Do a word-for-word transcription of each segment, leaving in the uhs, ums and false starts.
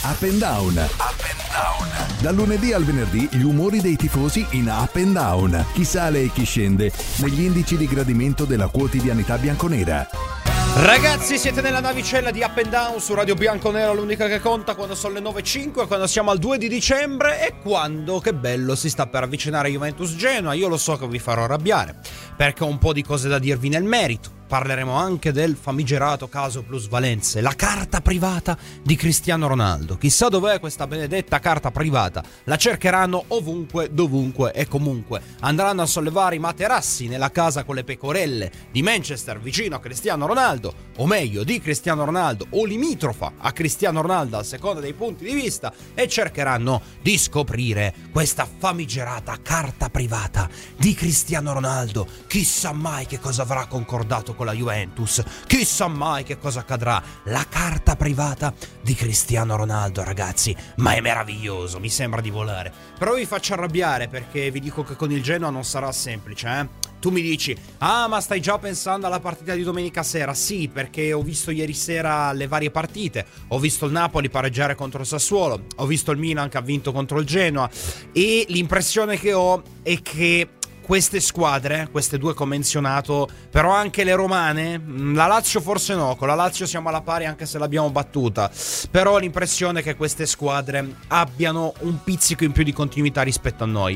Up and Down. Up and Down. Dal lunedì al venerdì gli umori dei tifosi in Up and Down. Chi sale e chi scende negli indici di gradimento della quotidianità bianconera. Ragazzi, siete nella navicella di Up and Down su Radio Bianconero, l'unica che conta quando sono le nove e cinque, quando siamo al due di dicembre e quando, che bello, si sta per avvicinare Juventus Genoa. Io lo so che vi farò arrabbiare perché ho un po' di cose da dirvi nel merito. Parleremo anche del famigerato caso plusvalenze, la carta privata di Cristiano Ronaldo. Chissà dov'è questa benedetta carta privata. La cercheranno ovunque, dovunque e comunque. Andranno a sollevare i materassi nella casa con le pecorelle di Manchester vicino a Cristiano Ronaldo, o meglio di Cristiano Ronaldo o limitrofa a Cristiano Ronaldo a seconda dei punti di vista, e cercheranno di scoprire questa famigerata carta privata di Cristiano Ronaldo. Chissà mai che cosa avrà concordato con la Juventus, chissà mai che cosa accadrà. La carta privata di Cristiano Ronaldo, ragazzi, ma è meraviglioso, mi sembra di volare. Però vi faccio arrabbiare perché vi dico che con il Genoa non sarà semplice, eh? Tu mi dici, ah ma stai già pensando alla partita di domenica sera? Sì, perché ho visto ieri sera le varie partite, ho visto il Napoli pareggiare contro il Sassuolo, ho visto il Milan che ha vinto contro il Genoa, e l'impressione che ho è che queste squadre, queste due che ho menzionato, però anche le romane, la Lazio forse no, con la Lazio siamo alla pari anche se l'abbiamo battuta, però ho l'impressione che queste squadre abbiano un pizzico in più di continuità rispetto a noi.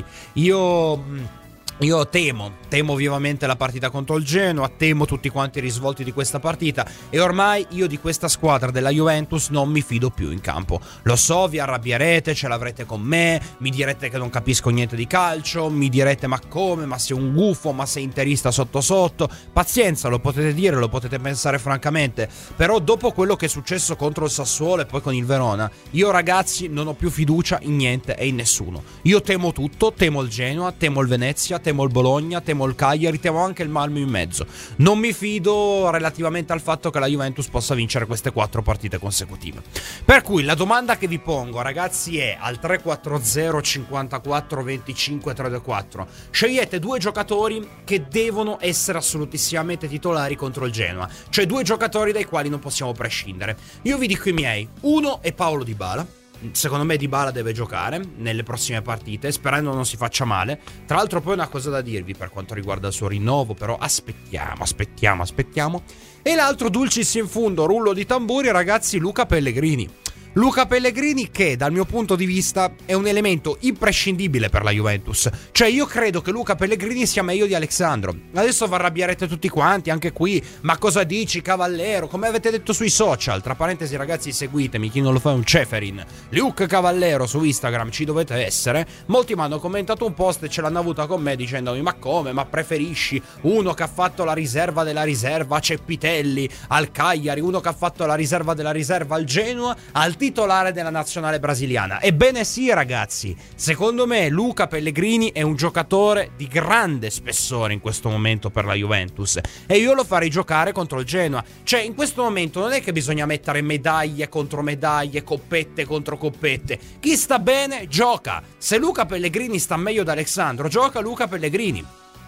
Io... Io temo, temo vivamente la partita contro il Genoa, temo tutti quanti i risvolti di questa partita, e ormai io di questa squadra della Juventus non mi fido più in campo. Lo so, vi arrabbierete, ce l'avrete con me, mi direte che non capisco niente di calcio, mi direte ma come, ma sei un gufo, ma sei interista sotto sotto. Pazienza, lo potete dire, lo potete pensare francamente, però dopo quello che è successo contro il Sassuolo e poi con il Verona, io ragazzi non ho più fiducia in niente e in nessuno. Io temo tutto, temo il Genoa, temo il Venezia, temo il Bologna, temo il Cagliari, temo anche il Malmo in mezzo. Non mi fido relativamente al fatto che la Juventus possa vincere queste quattro partite consecutive. Per cui la domanda che vi pongo, ragazzi, è al tre quattro zero cinquantaquattro venticinque trentaquattro. Scegliete due giocatori che devono essere assolutissimamente titolari contro il Genoa, cioè due giocatori dai quali non possiamo prescindere. Io vi dico i miei. Uno è Paulo Dybala. Secondo me Dybala deve giocare nelle prossime partite, sperando non si faccia male. Tra l'altro poi una cosa da dirvi per quanto riguarda il suo rinnovo, però aspettiamo, aspettiamo, aspettiamo. E l'altro dulcis in fundo, rullo di tamburi, ragazzi, Luca Pellegrini. Luca Pellegrini che dal mio punto di vista è un elemento imprescindibile per la Juventus. Cioè io credo che Luca Pellegrini sia meglio di Alexandro. Adesso vi arrabbierete tutti quanti, anche qui. Ma cosa dici, Cavallero? Come avete detto sui social. Tra parentesi ragazzi, seguitemi, chi non lo fa è un Ceferin. Luke Cavallero su Instagram, ci dovete essere. Molti mi hanno commentato un post e ce l'hanno avuta con me dicendomi ma come, ma preferisci uno che ha fatto la riserva della riserva a Ceppitelli al Cagliari, uno che ha fatto la riserva della riserva al Genoa, al titolare della nazionale brasiliana? Ebbene sì ragazzi, secondo me Luca Pellegrini è un giocatore di grande spessore in questo momento per la Juventus, e io lo farei giocare contro il Genoa. Cioè in questo momento non è che bisogna mettere medaglie contro medaglie, coppette contro coppette. Chi sta bene gioca. Se Luca Pellegrini sta meglio da Alexandro, gioca Luca Pellegrini.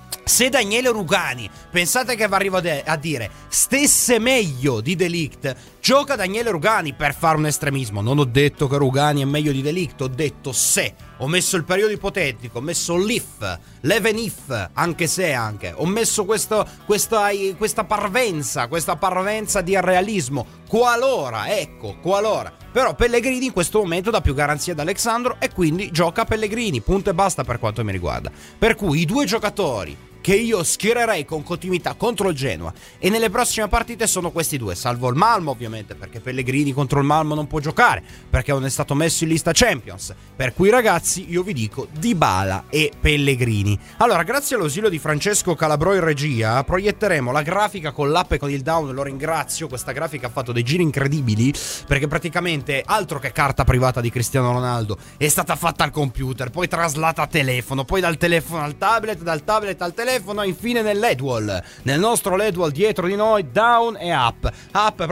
Se Daniele Rugani, pensate che arrivo a dire, stesse meglio di De Ligt, gioca Daniele Rugani, per fare un estremismo. Non ho detto che Rugani è meglio di De Ligt, ho detto se. Ho messo il periodo ipotetico, ho messo l'if, l'even if, anche se anche. Ho messo questo, questa, questa parvenza, questa parvenza di realismo. Qualora, ecco, qualora. Però Pellegrini in questo momento dà più garanzia ad Alexandro e quindi gioca Pellegrini, punto e basta per quanto mi riguarda. Per cui i due giocatori che io schiererei con continuità contro il Genoa e nelle prossime partite sono questi due, salvo il Malmo ovviamente, perché Pellegrini contro il Malmo non può giocare perché non è stato messo in lista Champions. Per cui ragazzi io vi dico Dybala e Pellegrini. Allora, grazie all'ausilio di Francesco Calabro in regia proietteremo la grafica con l'app e con il down. Lo ringrazio, questa grafica ha fatto dei giri incredibili perché praticamente altro che carta privata di Cristiano Ronaldo, è stata fatta al computer, poi traslata a telefono, poi dal telefono al tablet, dal tablet al telefono, infine nel L E D wall, nel nostro L E D wall dietro di noi, down e up. Up è proprio Luca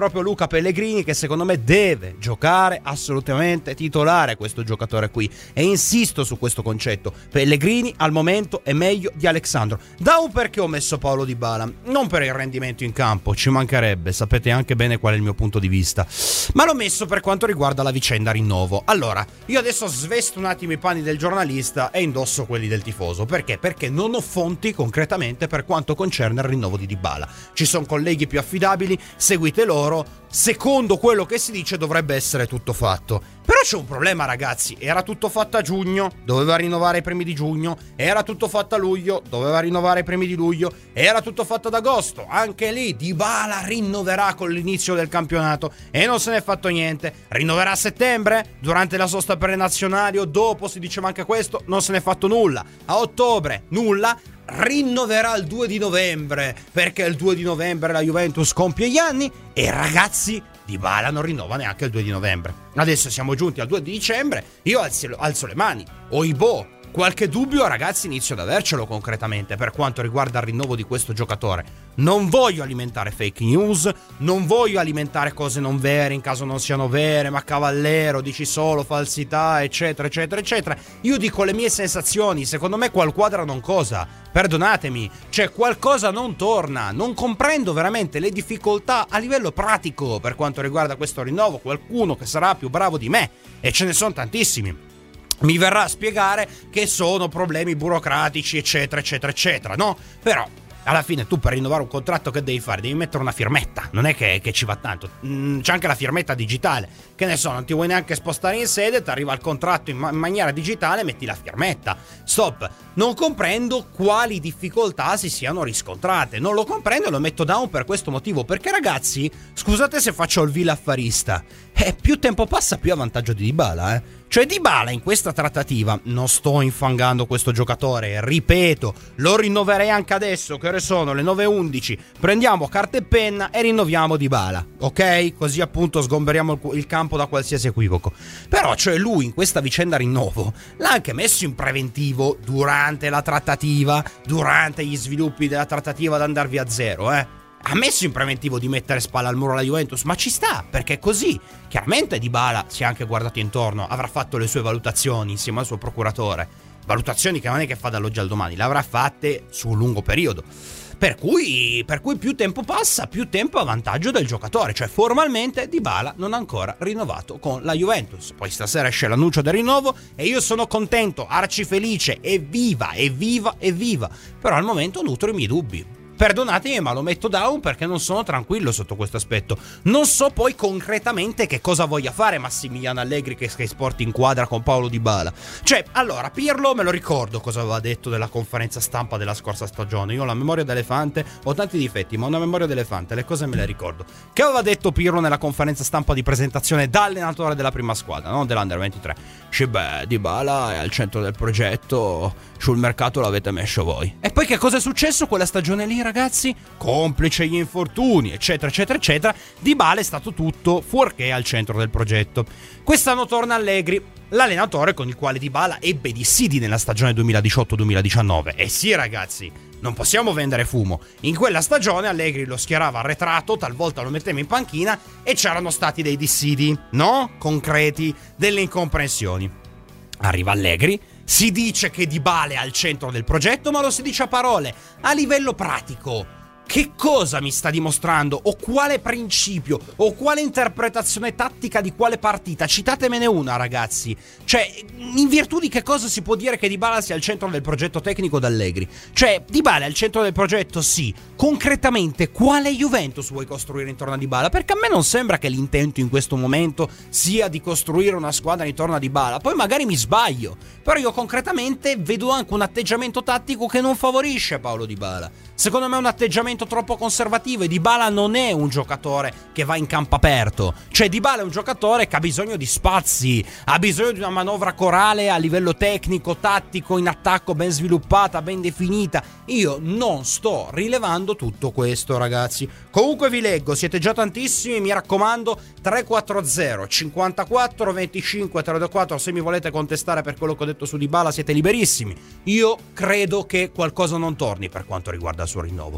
Gianluca Pellegrini, che secondo me deve giocare assolutamente titolare questo giocatore qui, e insisto su questo concetto. Pellegrini al momento è meglio di Alexandro. Da un perché ho messo Paulo Dybala, non per il rendimento in campo, ci mancherebbe, sapete anche bene qual è il mio punto di vista, ma l'ho messo per quanto riguarda la vicenda rinnovo. Allora, io adesso svesto un attimo i panni del giornalista e indosso quelli del tifoso. Perché? Perché non ho fonti concretamente per quanto concerne il rinnovo di Dybala. Ci sono colleghi più affidabili, seguite loro. Secondo quello che si dice dovrebbe essere tutto fatto. Però c'è un problema, ragazzi. Era tutto fatto a giugno, doveva rinnovare i primi di giugno. Era tutto fatto a luglio, doveva rinnovare i primi di luglio. Era tutto fatto ad agosto. Anche lì Dybala rinnoverà con l'inizio del campionato e non se n'è fatto niente. Rinnoverà a settembre, durante la sosta per le nazionali o dopo, si diceva anche questo, non se n'è fatto nulla. A ottobre nulla. Rinnoverà il due di novembre, perché il due di novembre la Juventus compie gli anni e ragazzi, Dybala non rinnova neanche il due di novembre. Adesso siamo giunti al due di dicembre, io alzo, alzo le mani. Oibò, qualche dubbio, ragazzi, inizio ad avercelo concretamente per quanto riguarda il rinnovo di questo giocatore. Non voglio alimentare fake news, non voglio alimentare cose non vere in caso non siano vere, ma Cavallero dici solo falsità, eccetera, eccetera, eccetera. Io dico le mie sensazioni, secondo me qual quadra non cosa, perdonatemi, cioè qualcosa non torna, non comprendo veramente le difficoltà a livello pratico per quanto riguarda questo rinnovo. Qualcuno che sarà più bravo di me, e ce ne sono tantissimi, mi verrà a spiegare che sono problemi burocratici, eccetera, eccetera, eccetera, no? Però alla fine tu per rinnovare un contratto che devi fare? Devi mettere una firmetta, non è che, che ci va tanto, mm, c'è anche la firmetta digitale, che ne so, non ti vuoi neanche spostare in sede, ti arriva il contratto in, ma- in maniera digitale, metti la firmetta, stop. Non comprendo quali difficoltà si siano riscontrate, non lo comprendo e lo metto down per questo motivo, perché ragazzi, scusate se faccio il vil affarista, eh, più tempo passa più a vantaggio di Dybala, eh. Cioè Dybala in questa trattativa, non sto infangando questo giocatore, ripeto, lo rinnoverei anche adesso, che ore sono? Le nove e undici, prendiamo carta e penna e rinnoviamo Dybala, ok? Così appunto sgomberiamo il, il campo da qualsiasi equivoco. Però cioè lui in questa vicenda rinnovo l'ha anche messo in preventivo durante la trattativa, durante gli sviluppi della trattativa ad andar via a zero, eh? Ha messo in preventivo di mettere spalla al muro alla Juventus, ma ci sta, perché è così. Chiaramente Dybala si è anche guardato intorno, avrà fatto le sue valutazioni insieme al suo procuratore, valutazioni che non è che fa dall'oggi al domani, le avrà fatte su un lungo periodo. Per cui, per cui più tempo passa, più tempo a vantaggio del giocatore. Cioè formalmente Dybala non ha ancora rinnovato con la Juventus. Poi stasera esce l'annuncio del rinnovo e io sono contento, arcifelice, evviva, evviva, evviva. Però al momento nutro i miei dubbi. Perdonatemi, ma lo metto down perché non sono tranquillo sotto questo aspetto. Non so poi concretamente che cosa voglia fare Massimiliano Allegri che Sky Sport inquadra con Paulo Dybala. Cioè, allora, Pirlo me lo ricordo cosa aveva detto della conferenza stampa della scorsa stagione. Io ho la memoria d'elefante, ho tanti difetti, ma ho una memoria d'elefante, le cose me le ricordo. Che aveva detto Pirlo nella conferenza stampa di presentazione da allenatore della prima squadra, non dell'Under ventitré? Cioè, beh, Dybala è al centro del progetto, sul mercato l'avete messo voi. E poi che cosa è successo quella stagione lì, ragazzi? Complice gli infortuni, eccetera, eccetera, eccetera, Dybala è stato tutto fuorché al centro del progetto. Quest'anno torna Allegri, l'allenatore con il quale Dybala ebbe dissidi nella stagione duemiladiciotto duemiladiciannove. E sì, ragazzi, non possiamo vendere fumo. In quella stagione Allegri lo schierava arretrato, talvolta lo metteva in panchina e c'erano stati dei dissidi, no? Concreti, delle incomprensioni. Arriva Allegri, si dice che Dybala è al centro del progetto, ma lo si dice a parole. A livello pratico, che cosa mi sta dimostrando? O quale principio? O quale interpretazione tattica di quale partita? Citatemene una, ragazzi. Cioè, in virtù di che cosa si può dire che Dybala sia al centro del progetto tecnico d'Allegri? Cioè, Dybala è al centro del progetto, sì. Concretamente, quale Juventus vuoi costruire intorno a Dybala? Perché a me non sembra che l'intento in questo momento sia di costruire una squadra intorno a Dybala. Poi magari mi sbaglio, però io concretamente vedo anche un atteggiamento tattico che non favorisce Paulo Dybala. Secondo me è un atteggiamento troppo conservativo e Dybala non è un giocatore che va in campo aperto. Cioè Dybala è un giocatore che ha bisogno di spazi, ha bisogno di una manovra corale a livello tecnico, tattico, in attacco ben sviluppata, ben definita. Io non sto rilevando tutto questo, ragazzi. Comunque vi leggo, siete già tantissimi, mi raccomando, tre quattro zero cinquantaquattro venticinque trentaquattro, se mi volete contestare per quello che ho detto su Dybala siete liberissimi. Io credo che qualcosa non torni per quanto riguarda il suo rinnovo. O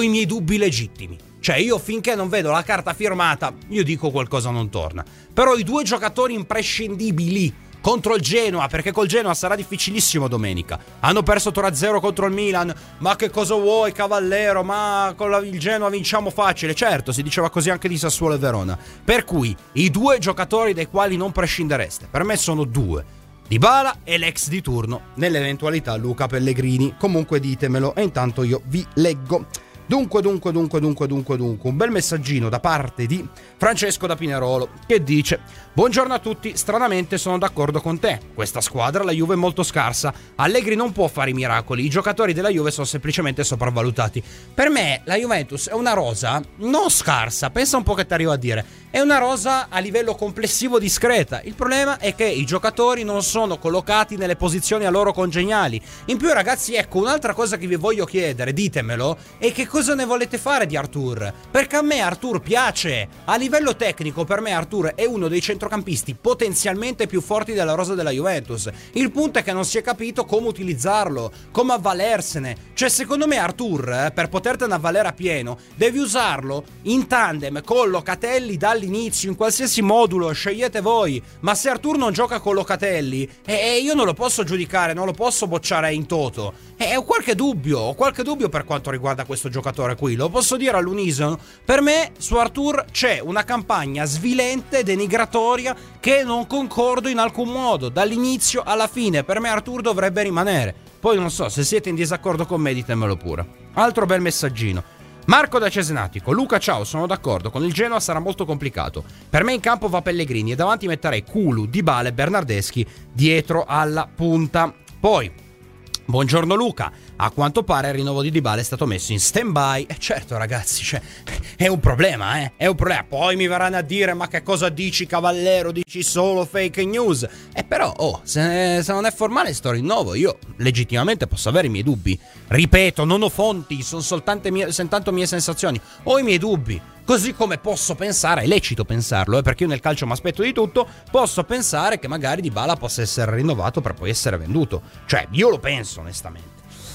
ho i miei dubbi legittimi. Cioè, io finché non vedo la carta firmata, io dico qualcosa non torna. Però i due giocatori imprescindibili contro il Genoa, perché col Genoa sarà difficilissimo domenica. Hanno perso tre a zero contro il Milan. Ma che cosa vuoi, Cavallero? Ma con la, il Genoa vinciamo facile. Certo, si diceva così anche di Sassuolo e Verona. Per cui i due giocatori dai quali non prescindereste, per me sono due: Dybala e l'ex di turno, nell'eventualità Luca Pellegrini. Comunque ditemelo e intanto io vi leggo. Dunque, dunque, dunque, dunque, dunque, dunque, un bel messaggino da parte di Francesco da Pinerolo che dice: buongiorno a tutti, stranamente sono d'accordo con te. Questa squadra, la Juve, è molto scarsa. Allegri non può fare i miracoli. I giocatori della Juve sono semplicemente sopravvalutati. Per me la Juventus è una rosa non scarsa, pensa un po' che ti arrivo a dire. È una rosa a livello complessivo discreta. Il problema è che i giocatori non sono collocati nelle posizioni a loro congeniali. In più, ragazzi, ecco, un'altra cosa che vi voglio chiedere, ditemelo, è che cosa ne volete fare di Arthur? Perché a me Arthur piace. A livello tecnico, per me Arthur è uno dei centrocampisti potenzialmente più forti della rosa della Juventus. Il punto è che non si è capito come utilizzarlo, come avvalersene. Cioè, secondo me Arthur, eh, per potertene avvalere a pieno, devi usarlo in tandem con Locatelli dall'inizio, in qualsiasi modulo, scegliete voi. Ma se Arthur non gioca con Locatelli, eh, eh, io non lo posso giudicare, non lo posso bocciare in toto. Eh, ho qualche dubbio, ho qualche dubbio per quanto riguarda questo giocatore qui, lo posso dire all'unisono. Per me su Arthur c'è una campagna svilente, denigratoria, che non concordo in alcun modo, dall'inizio alla fine. Per me Arthur dovrebbe rimanere. Poi non so, se siete in disaccordo con me ditemelo pure. Altro bel messaggino. Marco da Cesenatico: Luca, ciao, sono d'accordo, con il Genoa sarà molto complicato. Per me in campo va Pellegrini e davanti metterei Kulu, Dybala e Bernardeschi dietro alla punta. Poi buongiorno Luca, a quanto pare il rinnovo di Dybala è stato messo in stand-by. E eh certo ragazzi, cioè, è un problema, eh, è un problema. Poi mi verranno a dire: ma che cosa dici, Cavallero, dici solo fake news. E però, oh, se, se non è formale sto rinnovo, io legittimamente posso avere i miei dubbi. Ripeto, non ho fonti, sono soltanto mie, soltanto mie sensazioni, ho i miei dubbi. Così come posso pensare, è lecito pensarlo, eh, perché io nel calcio mi aspetto di tutto, posso pensare che magari Dybala possa essere rinnovato per poi essere venduto. Cioè, io lo penso onestamente.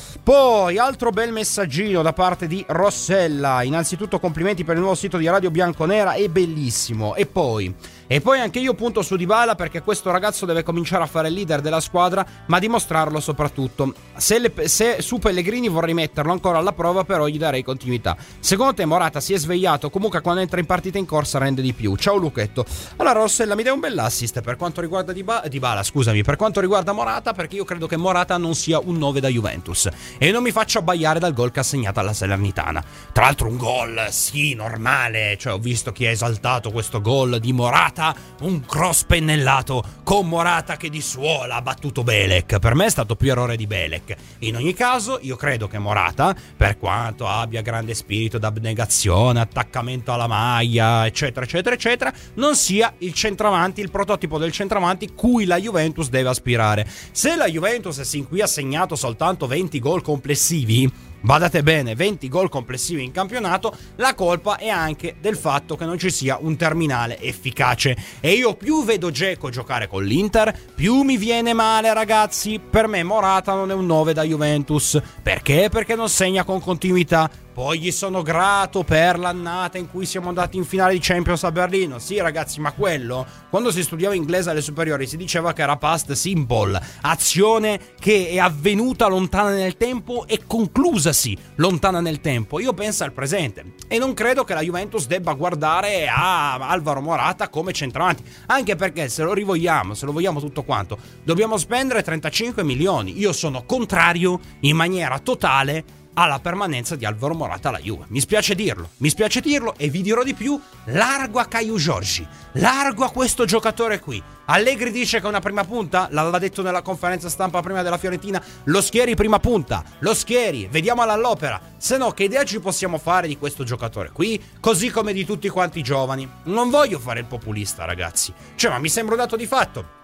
Poi, altro bel messaggino da parte di Rossella. Innanzitutto complimenti per il nuovo sito di Radio Bianconera, è bellissimo. E poi, e poi anche io punto su Dybala, perché questo ragazzo deve cominciare a fare il leader della squadra, ma dimostrarlo soprattutto. Se, le, se su Pellegrini vorrei metterlo ancora alla prova, però gli darei continuità. Secondo te Morata si è svegliato? Comunque quando entra in partita in corsa rende di più. Ciao Luchetto. Allora Rossella, mi dai un bell'assist per quanto riguarda Dybala, Dybala, scusami, per quanto riguarda Morata, perché io credo che Morata non sia un nove da Juventus. E non mi faccio abbaiare dal gol che ha segnato alla Salernitana. Tra l'altro un gol, sì, normale. Cioè, ho visto chi ha esaltato questo gol di Morata. Un cross pennellato con Morata che di suola ha battuto Belek. Per me è stato più errore di Belek. In ogni caso, io credo che Morata, per quanto abbia grande spirito d'abnegazione, attaccamento alla maglia, eccetera, eccetera, eccetera, non sia il centravanti, il prototipo del centravanti cui la Juventus deve aspirare. Se la Juventus sin qui ha segnato soltanto venti gol complessivi, badate bene, venti gol complessivi in campionato, la colpa è anche del fatto che non ci sia un terminale efficace. E io più vedo Dzeko giocare con l'Inter, più mi viene male, ragazzi. Per me Morata non è un nove da Juventus. Perché? Perché non segna con continuità. Poi gli sono grato per l'annata in cui siamo andati in finale di Champions a Berlino. Sì ragazzi, ma quello, quando si studiava inglese alle superiori si diceva che era past simple, azione che è avvenuta lontana nel tempo e conclusasi lontana nel tempo. Io penso al presente e non credo che la Juventus debba guardare a Alvaro Morata come centravanti, anche perché se lo rivogliamo, se lo vogliamo tutto quanto, dobbiamo spendere trentacinque milioni. Io sono contrario in maniera totale alla permanenza di Alvaro Morata alla Juve. Mi spiace dirlo, mi spiace dirlo e vi dirò di più, largo a Caio Giorgi, largo a questo giocatore qui. Allegri dice che è una prima punta, l'aveva detto nella conferenza stampa prima della Fiorentina, lo schieri prima punta, lo schieri, vediamola all'opera. Se no, che idea ci possiamo fare di questo giocatore qui, così come di tutti quanti i giovani? Non voglio fare il populista, ragazzi, cioè ma mi sembra un dato di fatto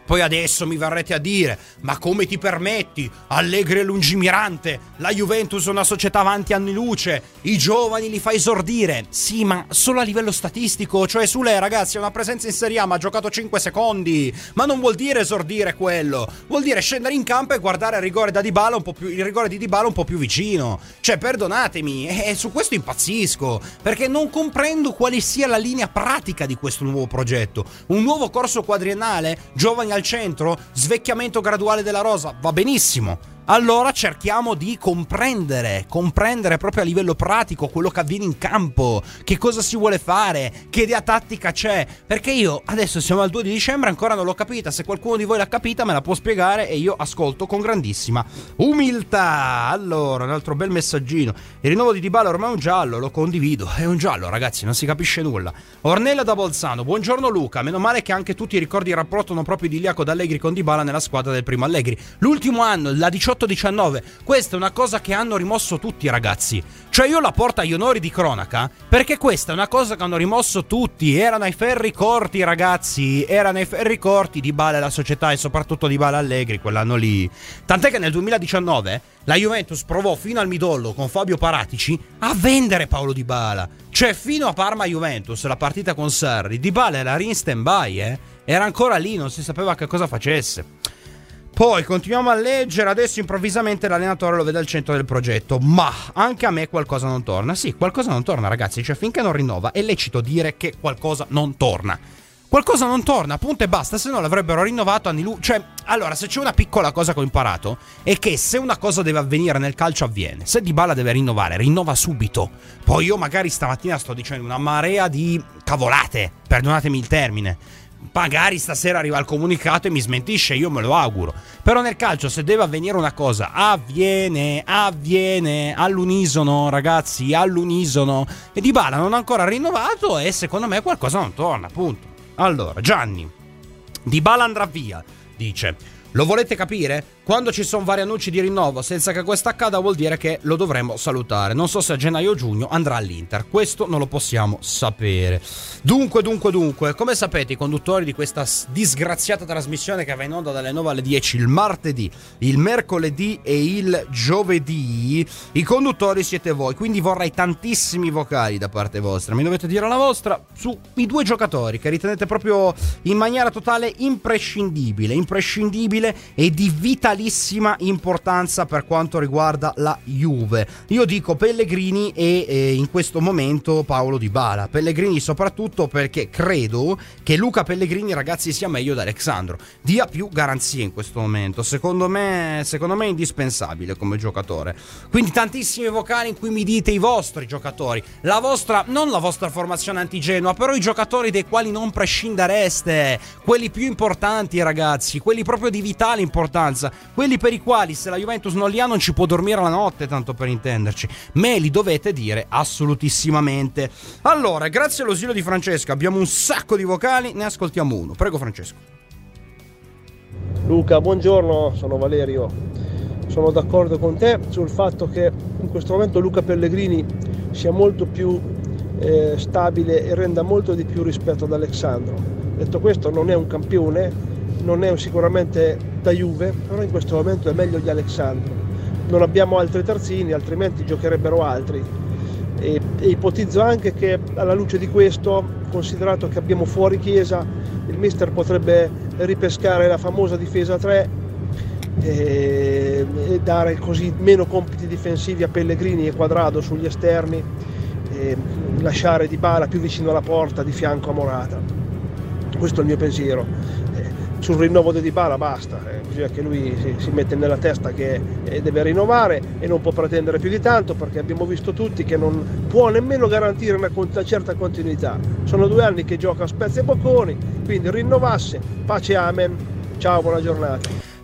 Poi adesso mi verrete a dire: ma come ti permetti? Allegri e lungimirante, la Juventus è una società avanti anni luce, i giovani li fa esordire. Sì, ma solo a livello statistico, cioè Sule, ragazzi, ha una presenza in Serie A ma ha giocato cinque secondi, ma non vuol dire esordire quello, vuol dire scendere in campo e guardare il rigore da Dybala un po' più, il rigore di Dybala un po' più vicino. Cioè, perdonatemi, e su questo impazzisco, perché non comprendo quale sia la linea pratica di questo nuovo progetto. Un nuovo corso quadriennale, giovani al centro, svecchiamento graduale della rosa, va benissimo. Allora cerchiamo di comprendere, comprendere proprio a livello pratico quello che avviene in campo, che cosa si vuole fare, che idea tattica c'è, perché io adesso siamo al due di dicembre ancora non l'ho capita. Se qualcuno di voi l'ha capita me la può spiegare e io ascolto con grandissima umiltà. Allora, un altro bel messaggino: il rinnovo di Dybala ormai è un giallo, lo condivido, è un giallo ragazzi, non si capisce nulla. Ornella da Bolzano: buongiorno Luca, meno male che anche tu ti ricordi il rapporto non proprio idilliaco da Allegri con Dybala nella squadra del primo Allegri, l'ultimo anno, la diciotto diciannove. Questa è una cosa che hanno rimosso tutti ragazzi, cioè io la porto agli onori di cronaca perché questa è una cosa che hanno rimosso tutti. Erano ai ferri corti ragazzi, erano ai ferri corti Dybala e la società, e soprattutto Dybala Allegri quell'anno lì. Tant'è che nel duemiladiciannove la Juventus provò fino al midollo con Fabio Paratici a vendere Paulo Dybala, cioè fino a Parma-Juventus, la partita con Sarri, Dybala era in stand by, eh? Era ancora lì, non si sapeva che cosa facesse. Poi continuiamo a leggere: adesso improvvisamente l'allenatore lo vede al centro del progetto, ma anche a me qualcosa non torna. Sì, qualcosa non torna ragazzi, cioè finché non rinnova è lecito dire che qualcosa non torna. Qualcosa non torna, punto e basta, se no l'avrebbero rinnovato anni luce. Cioè, allora, se c'è una piccola cosa che ho imparato è che se una cosa deve avvenire nel calcio avviene. Se Dybala deve rinnovare, rinnova subito. Poi io magari stamattina sto dicendo una marea di cavolate, perdonatemi il termine. Magari stasera arriva il comunicato e mi smentisce, io me lo auguro. Però nel calcio se deve avvenire una cosa avviene, avviene all'unisono ragazzi, all'unisono. E Dybala non ha ancora rinnovato e secondo me qualcosa non torna, punto. Allora Gianni: Dybala andrà via, dice. Lo volete capire? Quando ci sono vari annunci di rinnovo senza che questo accada vuol dire che lo dovremmo salutare. Non so se a gennaio o giugno andrà all'Inter, questo non lo possiamo sapere. Dunque, dunque, dunque, come sapete i conduttori di questa disgraziata trasmissione che va in onda dalle nove alle dieci il martedì, il mercoledì e il giovedì, i conduttori siete voi, quindi vorrei tantissimi vocali da parte vostra. Mi dovete dire la vostra sui due giocatori che ritenete proprio in maniera totale imprescindibile, imprescindibile e di vitalissima importanza per quanto riguarda la Juve. Io dico Pellegrini e eh, in questo momento Paulo Dybala. Pellegrini soprattutto perché credo che Luca Pellegrini ragazzi sia meglio di Alexandro, dia più garanzie in questo momento. Secondo me, secondo me è indispensabile come giocatore. Quindi tantissimi vocali in cui mi dite i vostri giocatori, la vostra, non la vostra formazione anti-Genoa, però i giocatori dei quali non prescindereste, quelli più importanti ragazzi, quelli proprio di vitale importanza, quelli per i quali se la Juventus non li ha non ci può dormire la notte, tanto per intenderci. Me li dovete dire assolutissimamente. Allora, grazie all'ausilio di Francesca abbiamo un sacco di vocali, ne ascoltiamo uno. Prego Francesco. Luca, buongiorno, sono Valerio. Sono d'accordo con te sul fatto che in questo momento Luca Pellegrini sia molto più eh, stabile e renda molto di più rispetto ad Alexandro. Detto questo, non è un campione, non è sicuramente da Juve, però in questo momento è meglio di Alexandro. Non abbiamo altri terzini, altrimenti giocherebbero altri. E, e ipotizzo anche che alla luce di questo, considerato che abbiamo fuori Chiesa, il mister potrebbe ripescare la famosa difesa tre e, e dare così meno compiti difensivi a Pellegrini e Quadrado sugli esterni e lasciare Dybala più vicino alla porta di fianco a Morata. Questo è il mio pensiero. Sul rinnovo di Dybala basta, eh, bisogna che lui si, si mette nella testa che eh, deve rinnovare e non può pretendere più di tanto, perché abbiamo visto tutti che non può nemmeno garantire una, una certa continuità. Sono due anni che gioca a spezzi e bocconi, quindi rinnovasse, pace amen, ciao, buona giornata.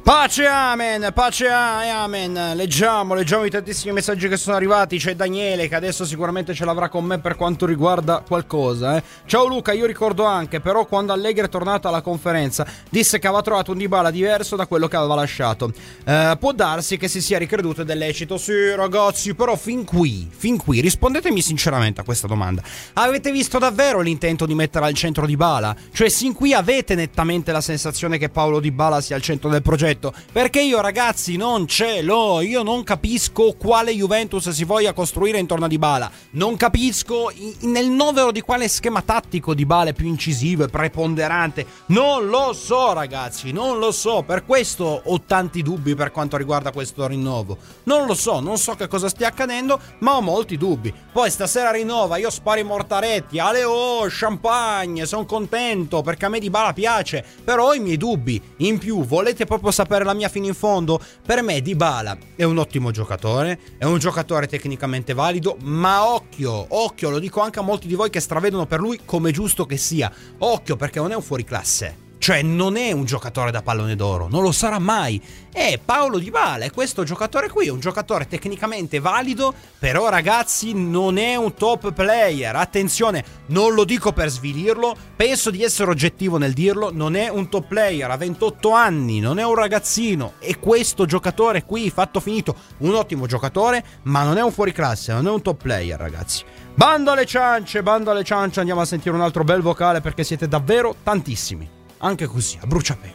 Pace amen, pace amen. Leggiamo, leggiamo i tantissimi messaggi che sono arrivati. C'è Daniele che adesso sicuramente ce l'avrà con me per quanto riguarda qualcosa, eh. Ciao Luca, io ricordo anche però quando Allegri è tornato alla conferenza disse che aveva trovato un Dybala diverso da quello che aveva lasciato. eh, Può darsi che si sia ricreduto dell'escito. Sì ragazzi, però fin qui, fin qui rispondetemi sinceramente a questa domanda. Avete visto davvero l'intento di mettere al centro Dybala? Cioè sin qui avete nettamente la sensazione che Paulo Dybala sia al centro del progetto? Perché io ragazzi non ce l'ho. Io non capisco quale Juventus si voglia costruire intorno a Dybala. Non capisco in, nel novero di quale schema tattico Dybala è più incisivo e preponderante. Non lo so ragazzi, non lo so. Per questo ho tanti dubbi per quanto riguarda questo rinnovo. Non lo so, non so che cosa stia accadendo, ma ho molti dubbi. Poi stasera rinnova, io sparo i mortaretti, ale oh, champagne, sono contento perché a me Dybala piace, però ho i miei dubbi. In più, volete proprio sapere per la mia fino in fondo? Per me Dybala è un ottimo giocatore, è un giocatore tecnicamente valido, ma occhio, occhio, lo dico anche a molti di voi che stravedono per lui come giusto che sia, occhio perché non è un fuoriclasse. Cioè non è un giocatore da pallone d'oro, non lo sarà mai. È Paulo Dybala, è questo giocatore qui, è un giocatore tecnicamente valido, però ragazzi non è un top player. Attenzione, non lo dico per svilirlo, penso di essere oggettivo nel dirlo, non è un top player, ha ventotto anni, non è un ragazzino. E questo giocatore qui, fatto finito, un ottimo giocatore, ma non è un fuoriclasse, non è un top player ragazzi. Bando alle ciance, bando alle ciance, andiamo a sentire un altro bel vocale perché siete davvero tantissimi. Anche così, a bruciapelo.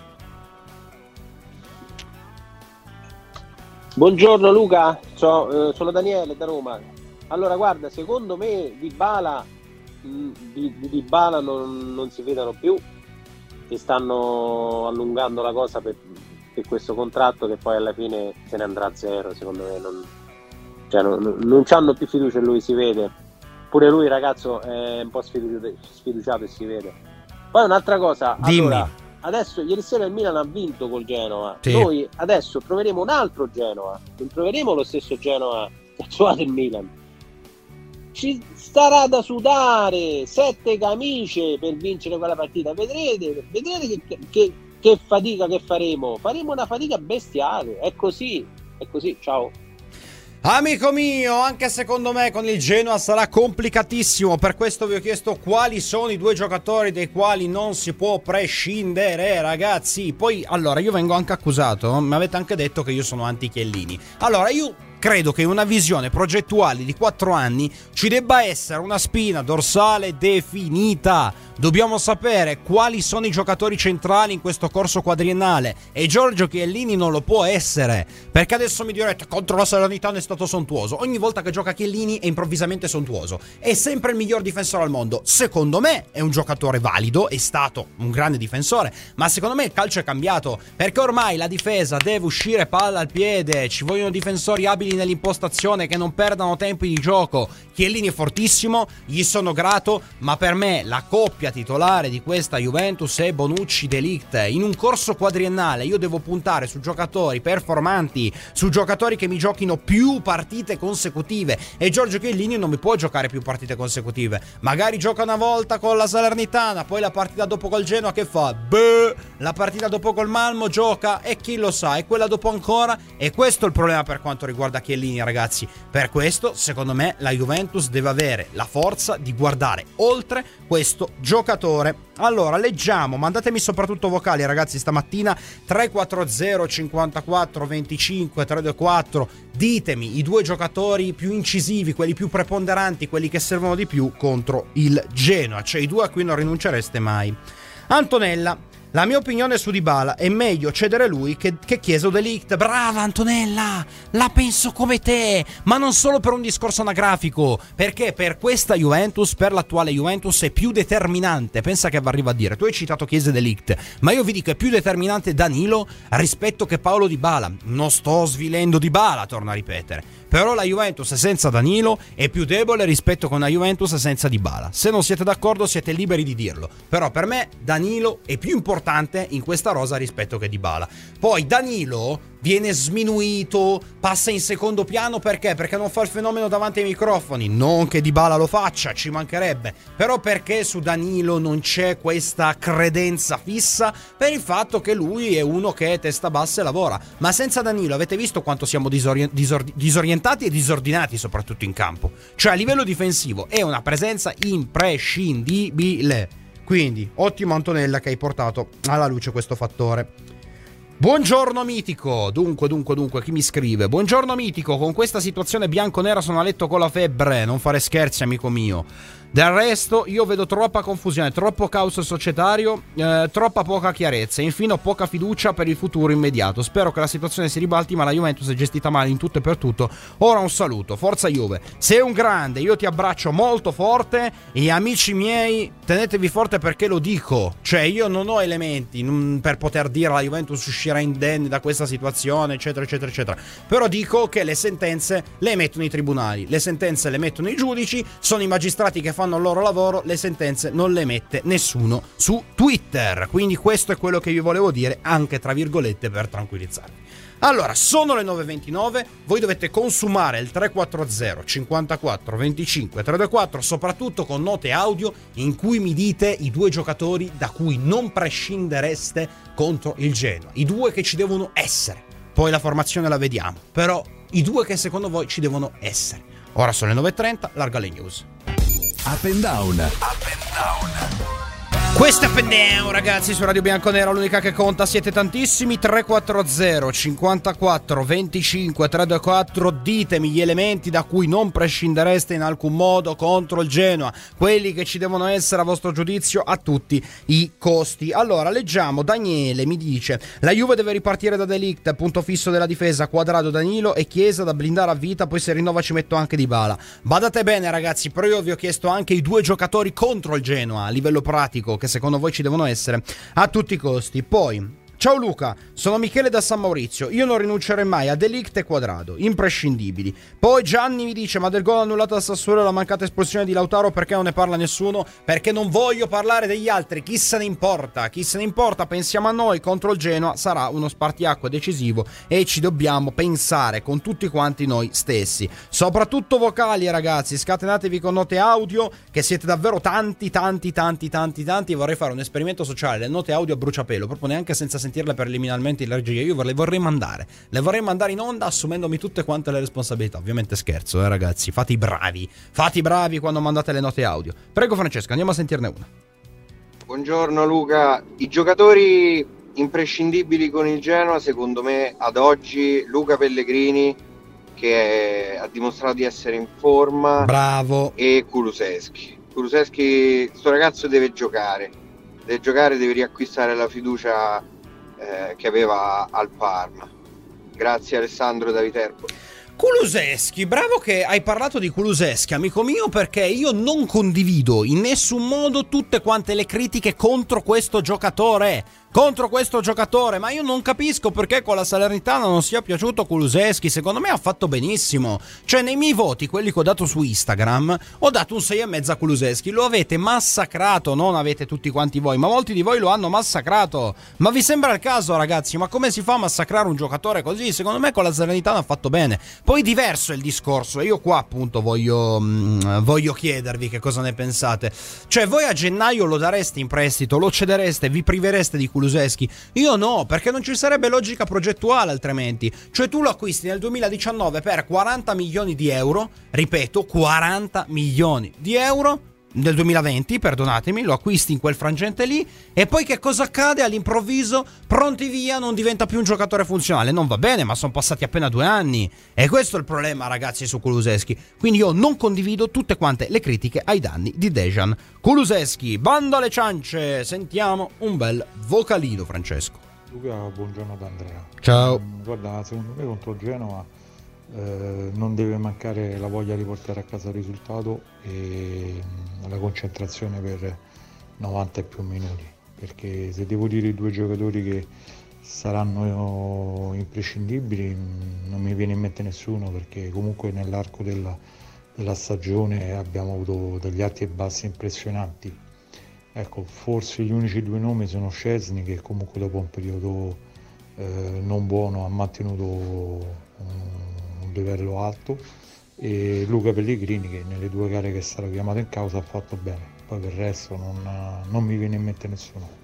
Buongiorno Luca, so, eh, sono Daniele da Roma. Allora guarda, secondo me Dybala mh, di, di Dybala non, non si vedono più, si stanno allungando la cosa per, per questo contratto che poi alla fine se ne andrà a zero. Secondo me non, cioè non, non c'hanno più fiducia in lui, si vede. Pure lui ragazzo è un po' sfiduciato, sfiduciato e si vede. Poi un'altra cosa, allora, adesso ieri sera il Milan ha vinto col Genoa, sì. Noi adesso troveremo un altro Genoa, non troveremo lo stesso Genoa che ha trovato il Milan. Ci starà da sudare sette camicie per vincere quella partita, vedrete, vedrete che, che, che fatica che faremo, faremo una fatica bestiale, è così, è così, ciao. Amico mio, anche secondo me con il Genoa sarà complicatissimo, per questo vi ho chiesto quali sono i due giocatori dei quali non si può prescindere, ragazzi. Poi, allora, io vengo anche accusato, mi avete anche detto che io sono anti-Chiellini. Allora, io credo che in una visione progettuale di quattro anni ci debba essere una spina dorsale definita. Dobbiamo sapere quali sono i giocatori centrali in questo corso quadriennale e Giorgio Chiellini non lo può essere, perché adesso mi direte contro la Salernitana è stato sontuoso. Ogni volta che gioca Chiellini è improvvisamente sontuoso, è sempre il miglior difensore al mondo. Secondo me è un giocatore valido, è stato un grande difensore, ma secondo me il calcio è cambiato, perché ormai la difesa deve uscire palla al piede, ci vogliono difensori abili nell'impostazione che non perdano tempi di gioco. Chiellini è fortissimo, gli sono grato, ma per me la coppia titolare di questa Juventus è Bonucci-De Ligt. In un corso quadriennale io devo puntare su giocatori performanti, su giocatori che mi giochino più partite consecutive, e Giorgio Chiellini non mi può giocare più partite consecutive. Magari gioca una volta con la Salernitana, poi la partita dopo col Genoa che fa? Beh, la partita dopo col Malmo gioca e chi lo sa, e quella dopo ancora. E questo è il problema per quanto riguarda Chiellini, ragazzi. Per questo secondo me la Juventus deve avere la forza di guardare oltre questo giocatore. Allora leggiamo, mandatemi soprattutto vocali ragazzi stamattina, tre quattro zero cinquantaquattro venticinque trecentoventuquattro. Ditemi i due giocatori più incisivi, quelli più preponderanti, quelli che servono di più contro il Genoa, cioè i due a cui non rinuncereste mai. Antonella: la mia opinione su Dybala è meglio cedere lui che, che Chiesa o De Ligt. Brava Antonella, la penso come te, ma non solo per un discorso anagrafico, perché per questa Juventus, per l'attuale Juventus, è più determinante. Pensa che arriva a dire, tu hai citato Chiesa e De Ligt, ma io vi dico è più determinante Danilo rispetto che Paulo Dybala. Non sto svilendo Dybala, torno a ripetere, però la Juventus senza Danilo è più debole rispetto con la Juventus senza Dybala. Se non siete d'accordo siete liberi di dirlo, però per me Danilo è più importante in questa rosa rispetto che Dybala. Poi Danilo viene sminuito, passa in secondo piano. Perché? Perché non fa il fenomeno davanti ai microfoni. Non che Dybala lo faccia, ci mancherebbe, però perché su Danilo non c'è questa credenza fissa per il fatto che lui è uno che è testa bassa e lavora. Ma senza Danilo avete visto quanto siamo disori- disor- disorientati e disordinati, soprattutto in campo. Cioè a livello difensivo è una presenza imprescindibile. Quindi ottimo Antonella che hai portato alla luce questo fattore. Buongiorno Mitico. Dunque, dunque, dunque, chi mi scrive? Buongiorno Mitico, con questa situazione bianconera sono a letto con la febbre. Non fare scherzi, amico mio. Del resto io vedo troppa confusione, troppo caos societario, eh, troppa poca chiarezza e infine ho poca fiducia per il futuro immediato. Spero che la situazione si ribalti, ma la Juventus è gestita male in tutto e per tutto. Ora un saluto, forza Juve, sei un grande, io ti abbraccio molto forte e amici miei tenetevi forte perché lo dico, cioè io non ho elementi non, per poter dire la Juventus uscirà indenni da questa situazione eccetera eccetera eccetera, però dico che le sentenze le emettono i tribunali, le sentenze le emettono i giudici, sono i magistrati che fanno fanno il loro lavoro, le sentenze non le mette nessuno su Twitter. Quindi questo è quello che vi volevo dire, anche tra virgolette per tranquillizzarvi. Allora, sono le nove e ventinove, voi dovete consumare il tre quattro zero cinquantaquattro venticinque trecentoquarantaquattro, soprattutto con note audio in cui mi dite i due giocatori da cui non prescindereste contro il Genoa, i due che ci devono essere. Poi la formazione la vediamo, però i due che secondo voi ci devono essere. Ora sono le nove e trenta, larga le news. Up and down. Up and down. Questo è Up and Down, ragazzi, su Radio Bianconera, l'unica che conta. Siete tantissimi. Tre quattro zero cinquantaquattro venticinque trecentoquarantaquattro. Ditemi gli elementi da cui non prescindereste in alcun modo contro il Genoa, quelli che ci devono essere a vostro giudizio a tutti i costi. Allora, leggiamo. Daniele mi dice: la Juve deve ripartire da De Ligt, punto fisso della difesa, Quadrado, Danilo e Chiesa da blindare a vita. Poi se rinnova ci metto anche Dybala. Badate bene, ragazzi, però io vi ho chiesto anche i due giocatori contro il Genoa a livello pratico che secondo voi ci devono essere a tutti i costi. Poi ciao Luca, sono Michele da San Maurizio. Io non rinuncerei mai a De Ligt e Quadrado, imprescindibili. Poi Gianni mi dice: ma del gol annullato al Sassuolo e la mancata espulsione di Lautaro perché non ne parla nessuno? Perché non voglio parlare degli altri, chi se ne importa? Chi se ne importa? Pensiamo a noi, contro il Genoa sarà uno spartiacque decisivo e ci dobbiamo pensare con tutti quanti noi stessi. Soprattutto vocali, ragazzi, scatenatevi con note audio che siete davvero tanti tanti tanti tanti tanti. Vorrei fare un esperimento sociale, le note audio a bruciapelo, proprio neanche senza sentire preliminarmente in regia. Io le vorrei mandare le vorrei mandare in onda assumendomi tutte quante le responsabilità. Ovviamente scherzo, eh ragazzi, fate i bravi fate i bravi quando mandate le note audio. Prego Francesco, andiamo a sentirne una. Buongiorno Luca, i giocatori imprescindibili con il Genoa secondo me ad oggi Luca Pellegrini, che ha dimostrato di essere in forma, bravo, e Kulusevski. Kulusevski, sto ragazzo deve giocare deve giocare deve riacquistare la fiducia Eh, che aveva al Parma. Grazie Alessandro da Viterbo. Kulusevski, bravo che hai parlato di Kulusevski, amico mio, perché io non condivido in nessun modo tutte quante le critiche contro questo giocatore. Contro questo giocatore, ma io non capisco perché con la Salernitana non sia piaciuto Kulusevski. Secondo me ha fatto benissimo. Cioè, nei miei voti, quelli che ho dato su Instagram, ho dato un sei e mezzo a Kulusevski. Lo avete massacrato, non avete tutti quanti voi, ma molti di voi lo hanno massacrato. Ma vi sembra il caso, ragazzi? Ma come si fa a massacrare un giocatore così? Secondo me con la Salernitana ha fatto bene. Poi diverso è il discorso, e io qua appunto voglio, mh, voglio chiedervi che cosa ne pensate. Cioè, voi a gennaio lo dareste in prestito, lo cedereste, vi privereste di Kulusevski? Io no, perché non ci sarebbe logica progettuale altrimenti. Cioè tu lo acquisti nel duemiladiciannove per quaranta milioni di euro, ripeto, quaranta milioni di euro, nel duemilaventi, perdonatemi, lo acquisti in quel frangente lì, e poi che cosa accade? All'improvviso, pronti via, non diventa più un giocatore funzionale. Non va bene, ma sono passati appena due anni, e questo è il problema, ragazzi, su Kulusevski. Quindi io non condivido tutte quante le critiche ai danni di Dejan Kulusevski. Bando alle ciance, sentiamo un bel vocalino, Francesco. Luca, buongiorno da Andrea. Ciao. Mm, guarda, secondo me contro il Genoa eh, non deve mancare la voglia di portare a casa il risultato e mm, la concentrazione per novanta e più minuti, perché se devo dire i due giocatori che saranno imprescindibili non mi viene in mente nessuno, perché comunque nell'arco della, della stagione abbiamo avuto degli alti e bassi impressionanti. Ecco, forse gli unici due nomi sono Szczesny, che comunque dopo un periodo eh, non buono, ha mantenuto un, un livello alto, e Luca Pellegrini, che nelle due gare che è stato chiamato in causa, ha fatto bene. Poi per il resto non, non mi viene in mente nessuno.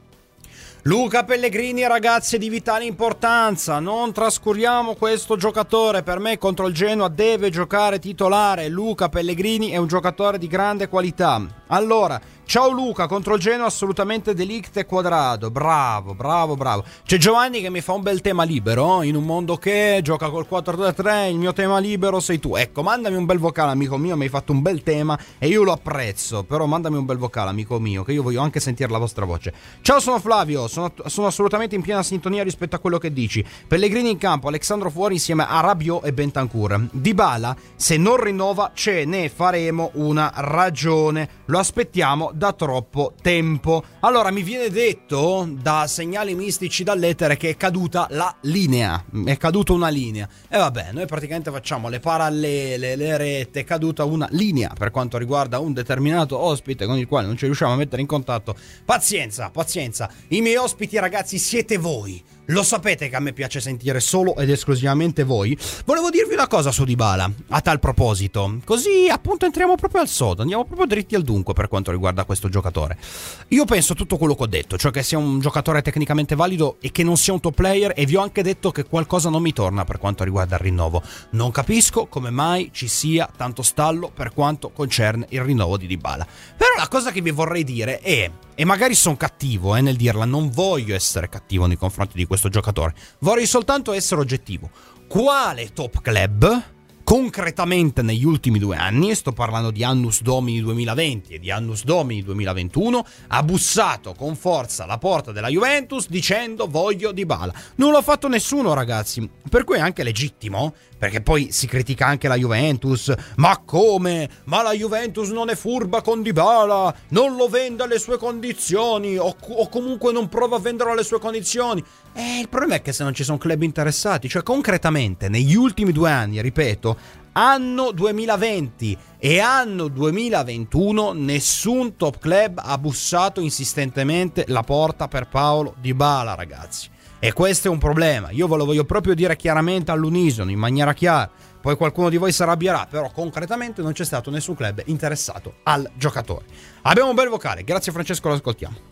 Luca Pellegrini, ragazzi, è di vitale importanza, non trascuriamo questo giocatore. Per me contro il Genoa deve giocare titolare. Luca Pellegrini è un giocatore di grande qualità. Allora, ciao Luca, contro il Genoa assolutamente Delict e Quadrado. Bravo, bravo, bravo. C'è Giovanni che mi fa un bel tema libero, in un mondo che gioca col quattro due tre, il mio tema libero sei tu. Ecco, mandami un bel vocale, amico mio, mi hai fatto un bel tema e io lo apprezzo. Però mandami un bel vocale, amico mio, che io voglio anche sentire la vostra voce. Ciao, sono Flavio, sono, sono assolutamente in piena sintonia rispetto a quello che dici. Pellegrini in campo, Alexandro fuori insieme a Rabiot e Bentancur. Dybala, se non rinnova ce ne faremo una ragione. Lo aspettiamo da troppo tempo. Allora, mi viene detto da segnali mistici dall'etere che è caduta la linea, è caduta una linea, e vabbè, noi praticamente facciamo le parallele, le rette, è caduta una linea per quanto riguarda un determinato ospite con il quale non ci riusciamo a mettere in contatto. Pazienza, pazienza, i miei ospiti, ragazzi, siete voi. Lo sapete che a me piace sentire solo ed esclusivamente voi. Volevo dirvi una cosa su Dybala, a tal proposito. Così appunto entriamo proprio al sodo, andiamo proprio dritti al dunque per quanto riguarda questo giocatore. Io penso tutto quello che ho detto, cioè che sia un giocatore tecnicamente valido e che non sia un top player, e vi ho anche detto che qualcosa non mi torna per quanto riguarda il rinnovo. Non capisco come mai ci sia tanto stallo per quanto concerne il rinnovo di Dybala. Però la cosa che vi vorrei dire è, e magari sono cattivo eh, nel dirla, non voglio essere cattivo nei confronti di questo giocatore, vorrei soltanto essere oggettivo. Quale top club concretamente negli ultimi due anni, sto parlando di Annus Domini duemilaventi e di Annus Domini duemilaventuno, ha bussato con forza alla porta della Juventus dicendo voglio Dybala? Non l'ha fatto nessuno, ragazzi, per cui è anche legittimo, perché poi si critica anche la Juventus. Ma come? Ma la Juventus non è furba con Dybala, non lo vende alle sue condizioni, o, o comunque non prova a venderlo alle sue condizioni. E il problema è che se non ci sono club interessati, cioè concretamente negli ultimi due anni, ripeto, anno duemilaventi e anno duemilaventuno, nessun top club ha bussato insistentemente la porta per Paolo Dybala, ragazzi. E questo è un problema, io ve lo voglio proprio dire chiaramente all'unisono, in maniera chiara. Poi qualcuno di voi si arrabbierà, però concretamente non c'è stato nessun club interessato al giocatore. Abbiamo un bel vocale, grazie Francesco, lo ascoltiamo.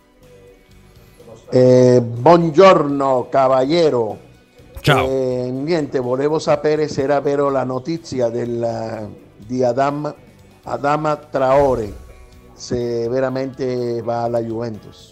Eh, buongiorno cavaliero. Ciao. Eh, niente, volevo sapere se era vero la notizia del, di Adam, Adama Traore, se veramente va alla Juventus.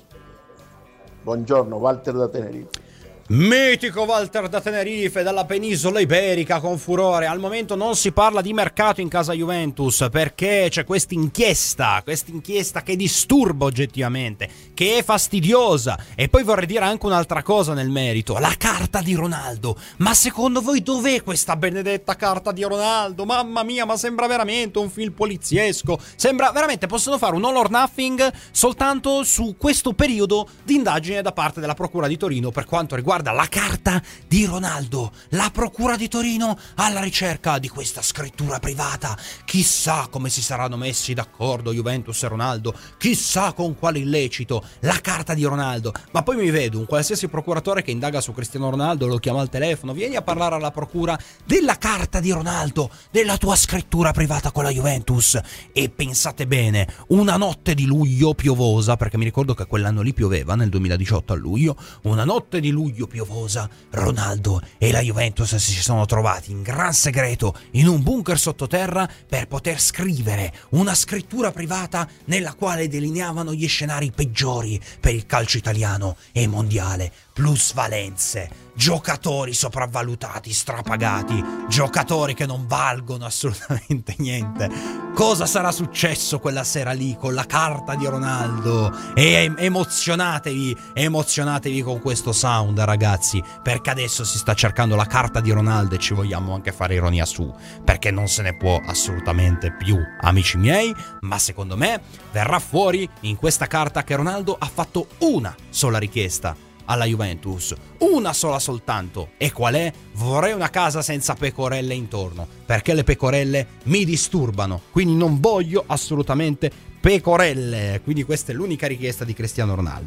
Buongiorno, Walter da Tenerife. Mitico Walter da Tenerife, dalla penisola iberica, con furore. Al momento non si parla di mercato in casa Juventus perché c'è questa inchiesta, questa inchiesta che disturba oggettivamente, che è fastidiosa. E poi vorrei dire anche un'altra cosa nel merito: la carta di Ronaldo. Ma secondo voi dov'è questa benedetta carta di Ronaldo? Mamma mia, ma sembra veramente un film poliziesco. Sembra veramente, possono fare un all or nothing soltanto su questo periodo di indagine da parte della Procura di Torino per quanto riguarda la carta di Ronaldo. La Procura di Torino alla ricerca di questa scrittura privata. Chissà come si saranno messi d'accordo Juventus e Ronaldo, chissà con quale illecito. La carta di Ronaldo. Ma poi mi vedo un qualsiasi procuratore che indaga su Cristiano Ronaldo, lo chiama al telefono: vieni a parlare alla procura della carta di Ronaldo, della tua scrittura privata con la Juventus. E pensate bene, una notte di luglio piovosa, perché mi ricordo che quell'anno lì pioveva, nel duemiladiciotto a luglio, una notte di luglio piovosa, Ronaldo e la Juventus si sono trovati in gran segreto in un bunker sottoterra per poter scrivere una scrittura privata nella quale delineavano gli scenari peggiori per il calcio italiano e mondiale. Plusvalenze, giocatori sopravvalutati, strapagati, giocatori che non valgono assolutamente niente. Cosa sarà successo quella sera lì con la carta di Ronaldo? E emozionatevi, emozionatevi con questo sound, ragazzi, perché adesso si sta cercando la carta di Ronaldo e ci vogliamo anche fare ironia su, perché non se ne può assolutamente più, amici miei. Ma secondo me verrà fuori in questa carta che Ronaldo ha fatto una sola richiesta alla Juventus, una sola soltanto. E qual è? Vorrei una casa senza pecorelle intorno, perché le pecorelle mi disturbano, quindi non voglio assolutamente pecorelle. Quindi questa è l'unica richiesta di Cristiano Ronaldo.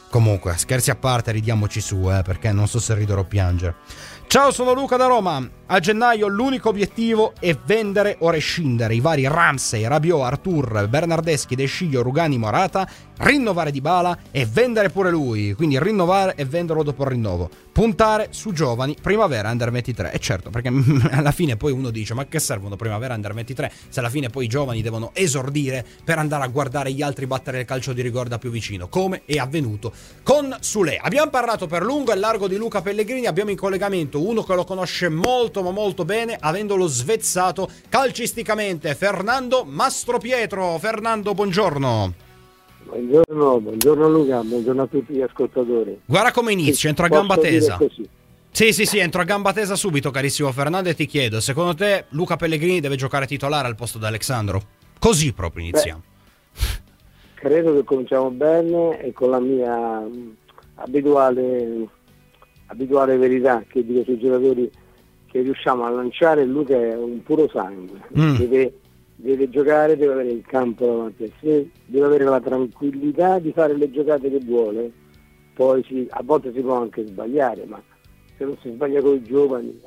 Comunque, scherzi a parte, ridiamoci su, eh, perché non so se ridere o piangere. Ciao, sono Luca da Roma. A gennaio l'unico obiettivo è vendere o rescindere i vari Ramsey, Rabiot, Artur, Bernardeschi, De Sciglio, Rugani, Morata, rinnovare Dybala e vendere pure lui, quindi rinnovare e venderlo dopo il rinnovo. Puntare su giovani, primavera under ventitré. E certo, perché alla fine poi uno dice: ma che servono primavera under ventitré se alla fine poi i giovani devono esordire per andare a guardare gli altri battere il calcio di rigore da più vicino, come è avvenuto con Sule. Abbiamo parlato per lungo e largo di Luca Pellegrini, abbiamo in collegamento uno che lo conosce molto ma molto bene, avendolo svezzato calcisticamente, Fernando Mastropietro. Fernando, buongiorno. Buongiorno, buongiorno Luca, buongiorno a tutti gli ascoltatori. Guarda come inizio, sì, entro a gamba tesa. Così. Sì, sì, sì, entro a gamba tesa subito, carissimo Fernando, e ti chiedo, secondo te Luca Pellegrini deve giocare titolare al posto di Alexandro? Così proprio iniziamo. Beh, credo che cominciamo bene e con la mia mh, abituale, abituale verità che dico sui giocatori che riusciamo a lanciare. Luca è un puro sangue, mm. deve... deve giocare, deve avere il campo davanti a sé, deve avere la tranquillità di fare le giocate che vuole. Poi si, a volte si può anche sbagliare, ma se non si sbaglia con i giovani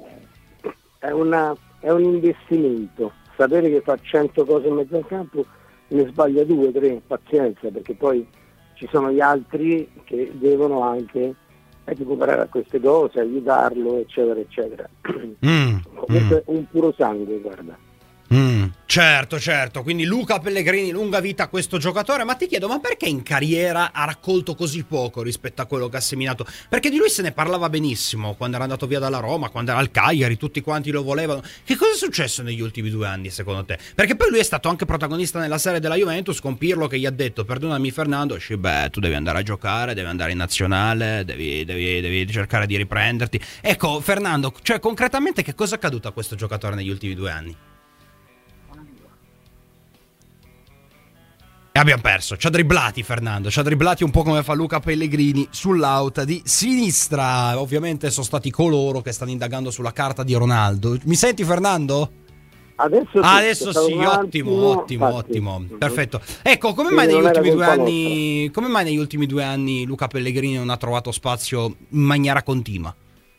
è, una, è un investimento. Sapere che fa cento cose in mezzo al campo, ne sbaglia due, tre, pazienza, perché poi ci sono gli altri che devono anche recuperare a queste cose, aiutarlo, eccetera, eccetera. Mm, Comunque mm. un puro sangue, guarda. Mm, certo, certo, quindi Luca Pellegrini, lunga vita a questo giocatore. Ma ti chiedo, ma perché in carriera ha raccolto così poco rispetto a quello che ha seminato? Perché di lui se ne parlava benissimo quando era andato via dalla Roma, quando era al Cagliari, tutti quanti lo volevano. Che cosa è successo negli ultimi due anni secondo te? Perché poi lui è stato anche protagonista nella serie della Juventus con Pirlo che gli ha detto: perdonami Fernando, beh, tu devi andare a giocare, devi andare in nazionale, devi, devi, devi cercare di riprenderti. Ecco Fernando, cioè concretamente che cosa è accaduto a questo giocatore negli ultimi due anni? E abbiamo perso, ci ha dribblati Fernando, ci ha dribblati un po' come fa Luca Pellegrini sull'out di sinistra. Ovviamente sono stati coloro che stanno indagando sulla carta di Ronaldo. Mi senti Fernando? Adesso, ah, adesso sì, ottimo, attimo, ottimo, infatti. ottimo, perfetto. Ecco, come mai negli ultimi due anni, nostra. come mai negli ultimi due anni Luca Pellegrini non ha trovato spazio in maniera continua?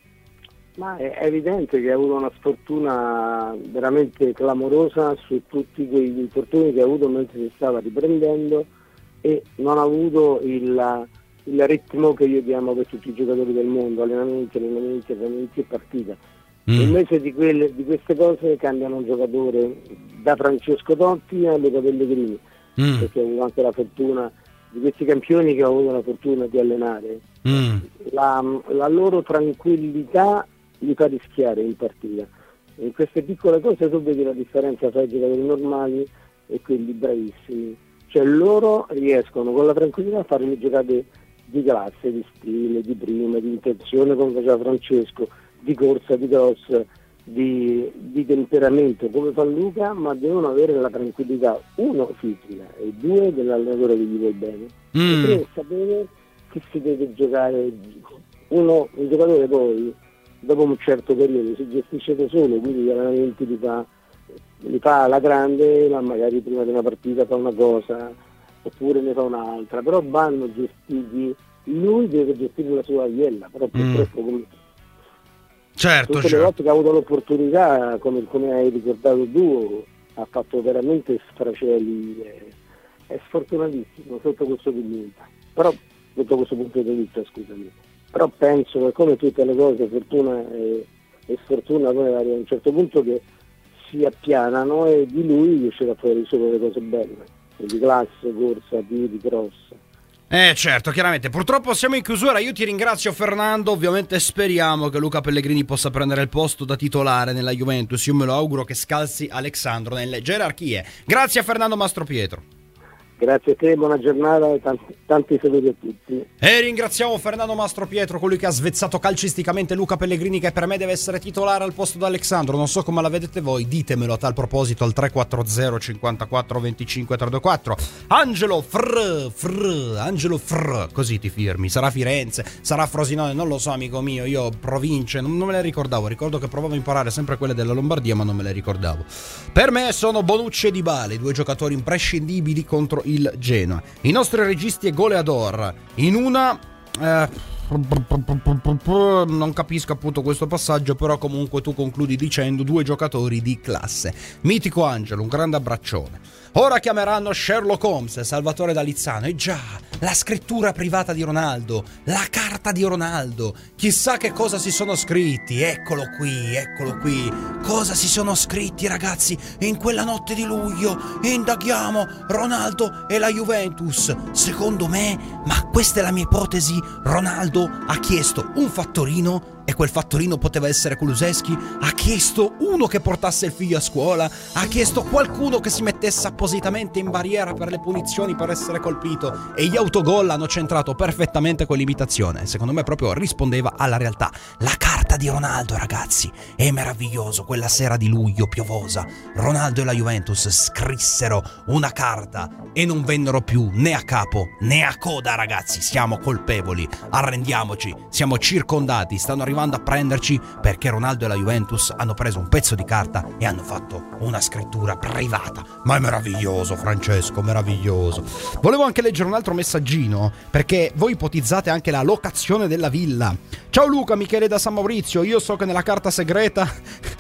Ma è evidente che ha avuto una sfortuna veramente clamorosa su tutti quegli infortuni che ha avuto mentre si stava riprendendo e non ha avuto il, il ritmo che io diamo per tutti i giocatori del mondo, allenamenti, allenamenti, allenamenti e partita. Mm. Invece di, quelle, di queste cose cambiano un giocatore da Francesco Totti a Luca Pellegrini, mm. perché ha avuto anche la fortuna di questi campioni che ho avuto la fortuna di allenare. Mm. La, la loro tranquillità li fa rischiare in partita. In queste piccole cose tu vedi la differenza tra i giocatori normali e quelli bravissimi. Cioè loro riescono con la tranquillità a fare le giocate di classe, di stile, di prima, di intenzione come faceva Francesco, di corsa, di cross, di, di temperamento come fa Luca, ma devono avere la tranquillità, uno fisica e due dell'allenatore che gli vuole bene. Mm. E tre sapere che si deve giocare. Uno, un giocatore poi dopo un certo periodo si gestisce da solo, quindi gli allenamenti li fa, li fa alla grande, ma magari prima di una partita fa una cosa oppure ne fa un'altra, però vanno gestiti, lui deve gestire la sua aiella, però purtroppo mm. come certo, tutte certo. le volte che ha avuto l'opportunità, come, come hai ricordato tu, ha fatto veramente sfracelli, è, è sfortunatissimo sotto questo punto di vista, però sotto questo punto di vista scusami. Però penso che come tutte le cose, fortuna e, e sfortuna poi arriva a un certo punto che si appianano e di lui riuscirà a fare solo le cose belle, di classe, corsa, tiri, cross. Eh certo, chiaramente. Purtroppo siamo in chiusura, io ti ringrazio Fernando, ovviamente speriamo che Luca Pellegrini possa prendere il posto da titolare nella Juventus, io me lo auguro che scalzi Alexandro nelle gerarchie. Grazie a Fernando Mastropietro. Grazie a te, buona giornata e tanti, tanti saluti a tutti. E ringraziamo Fernando Mastropietro, colui che ha svezzato calcisticamente Luca Pellegrini, che per me deve essere titolare al posto di Alexandro. Non so come la vedete voi, ditemelo a tal proposito al tre quattro zero cinquantaquattro venticinque trecentoquarantadue. Angelo Fr, Fr, Angelo Fr, così ti firmi. Sarà Firenze, sarà Frosinone, non lo so amico mio, io province, non, non me le ricordavo, ricordo che provavo a imparare sempre quelle della Lombardia ma non me le ricordavo. Per me sono Bonucci e Dybala, due giocatori imprescindibili contro il Genoa. I nostri registi e goleador in una... Eh, non capisco appunto questo passaggio, però comunque tu concludi dicendo due giocatori di classe. Mitico Angelo, un grande abbraccione. Ora chiameranno Sherlock Holmes e Salvatore Dalizzano. E già, la scrittura privata di Ronaldo, la carta di Ronaldo, chissà che cosa si sono scritti. Eccolo qui, eccolo qui. Cosa si sono scritti, ragazzi, in quella notte di luglio? Indaghiamo Ronaldo e la Juventus. Secondo me, ma questa è la mia ipotesi, Ronaldo ha chiesto un fattorino e quel fattorino poteva essere Kulusevski, ha chiesto uno che portasse il figlio a scuola, ha chiesto qualcuno che si mettesse appositamente in barriera per le punizioni per essere colpito, e gli autogol hanno centrato perfettamente quell'imitazione. Secondo me proprio rispondeva alla realtà. La carta di Ronaldo, ragazzi, è meraviglioso. Quella sera di luglio piovosa, Ronaldo e la Juventus scrissero una carta e non vennero più né a capo né a coda, ragazzi. Siamo colpevoli, arrendiamoci, siamo circondati, stanno arrivando a prenderci perché Ronaldo e la Juventus hanno preso un pezzo di carta e hanno fatto una scrittura privata. Ma è meraviglioso, Francesco, meraviglioso. Volevo anche leggere un altro messaggino, perché voi ipotizzate anche la locazione della villa. Ciao Luca, Michele da San Maurizio. Io so che nella carta segreta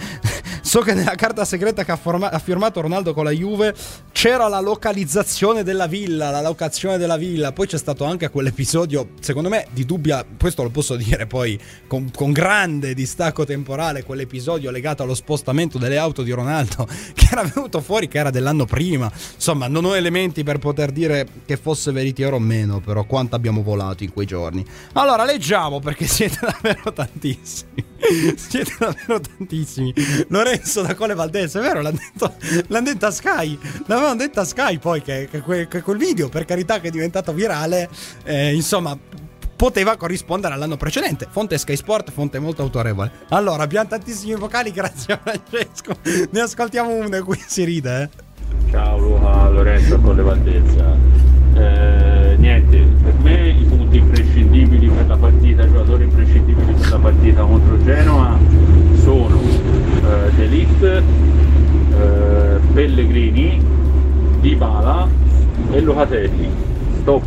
So che nella carta segreta che ha, forma- ha firmato Ronaldo con la Juve c'era la localizzazione della villa, la locazione della villa. Poi c'è stato anche quell'episodio, secondo me di dubbia, questo lo posso dire poi con, con grande distacco temporale, quell'episodio legato allo spostamento delle auto di Ronaldo che era venuto fuori che era dell'anno prima. Insomma, non ho elementi per poter dire che fosse veritiero o meno, però quanto abbiamo volato in quei giorni. Allora leggiamo, perché siete davvero tantissimi. Siete davvero tantissimi. Lorenzo da Colle Valdese, è vero, l'hanno detto, l'hanno detto a Sky, l'avevano detto a Sky poi che, che, que, che quel video, per carità, che è diventato virale, eh, insomma, poteva corrispondere all'anno precedente. Fonte Sky Sport, fonte molto autorevole. Allora, abbiamo tantissimi vocali, grazie a Francesco. Ne ascoltiamo uno e qui si ride, eh. Ciao Luca, Lorenzo da Colle Valdezza. Eh, niente, per me i punti imprescindibili per la partita, i giocatori imprescindibili per la partita contro Genoa sono eh, De Ligt, eh, Pellegrini, Dybala e Locatelli. Stop.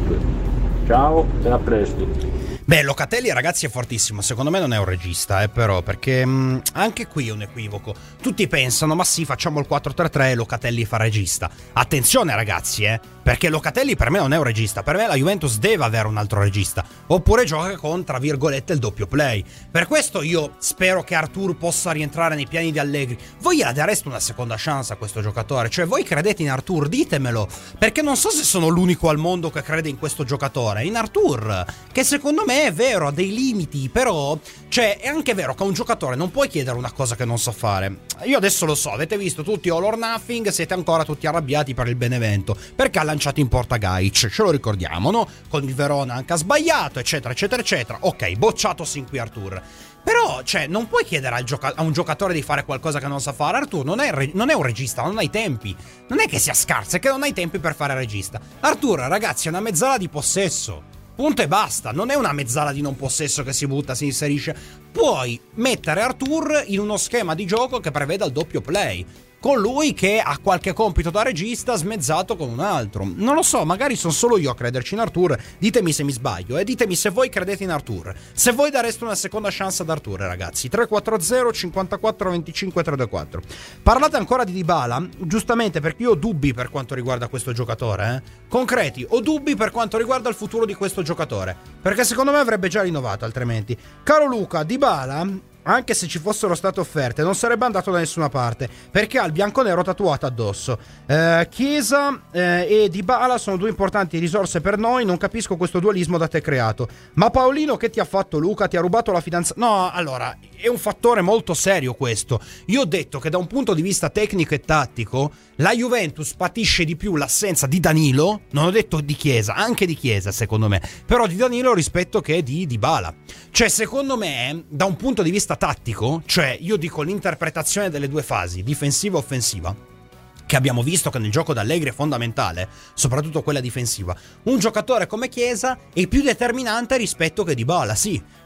Ciao e a presto. Beh, Locatelli, ragazzi, è fortissimo. Secondo me non è un regista, eh, però, perché mh, anche qui è un equivoco. Tutti pensano, ma sì, facciamo il quattro tre tre e Locatelli fa regista. Attenzione, ragazzi, eh, perché Locatelli per me non è un regista. Per me la Juventus deve avere un altro regista, oppure gioca con, tra virgolette, il doppio play. Per questo io spero che Arthur possa rientrare nei piani di Allegri. Voi gliela dareste una seconda chance a questo giocatore? Cioè, voi credete in Arthur? Ditemelo, perché non so se sono l'unico al mondo che crede in questo giocatore, in Arthur, che secondo me è vero, ha dei limiti, però, cioè, è anche vero che a un giocatore non puoi chiedere una cosa che non sa fare. Io adesso lo so, avete visto tutti All or Nothing, siete ancora tutti arrabbiati per il Benevento, perché ha lanciato in porta Gajic, ce lo ricordiamo, no? Con il Verona anche ha sbagliato, eccetera, eccetera, eccetera. Ok, bocciato sin qui Arthur. Però, cioè, non puoi chiedere al gioca- a un giocatore di fare qualcosa che non sa fare. Arthur non è, re- non è un regista, non ha i tempi. Non è che sia scarso, è che non ha i tempi per fare regista. Arthur, ragazzi, è una mezzala di possesso. Punto e basta, non è una mezzala di non possesso che si butta, si inserisce. Puoi mettere Arthur in uno schema di gioco che preveda il doppio play, con lui che ha qualche compito da regista smezzato con un altro. Non lo so, magari sono solo io a crederci in Arthur. Ditemi se mi sbaglio e ditemi se voi credete in Arthur, se voi dareste una seconda chance ad Arthur, ragazzi. Tre quattro zero cinquantaquattro venticinque trecentoventisquattro. Parlate ancora di Dybala, giustamente, perché io ho dubbi per quanto riguarda questo giocatore, eh? Concreti, ho dubbi per quanto riguarda il futuro di questo giocatore, perché secondo me avrebbe già rinnovato altrimenti. Caro Luca, Dybala, anche se ci fossero state offerte, non sarebbe andato da nessuna parte, perché ha il bianconero tatuato addosso. eh, Chiesa eh, e Dybala sono due importanti risorse per noi. Non capisco questo dualismo da te creato. Ma Paolino che ti ha fatto, Luca? Ti ha rubato la fidanzata? No, allora, è un fattore molto serio questo. Io ho detto che da un punto di vista tecnico e tattico la Juventus patisce di più l'assenza di Danilo. Non ho detto di Chiesa, anche di Chiesa secondo me, però di Danilo rispetto che di Dybala. Cioè, secondo me, da un punto di vista tattico, cioè io dico l'interpretazione delle due fasi, difensiva e offensiva, che abbiamo visto che nel gioco d'Allegri è fondamentale, soprattutto quella difensiva, un giocatore come Chiesa è più determinante rispetto che Dybala, sì,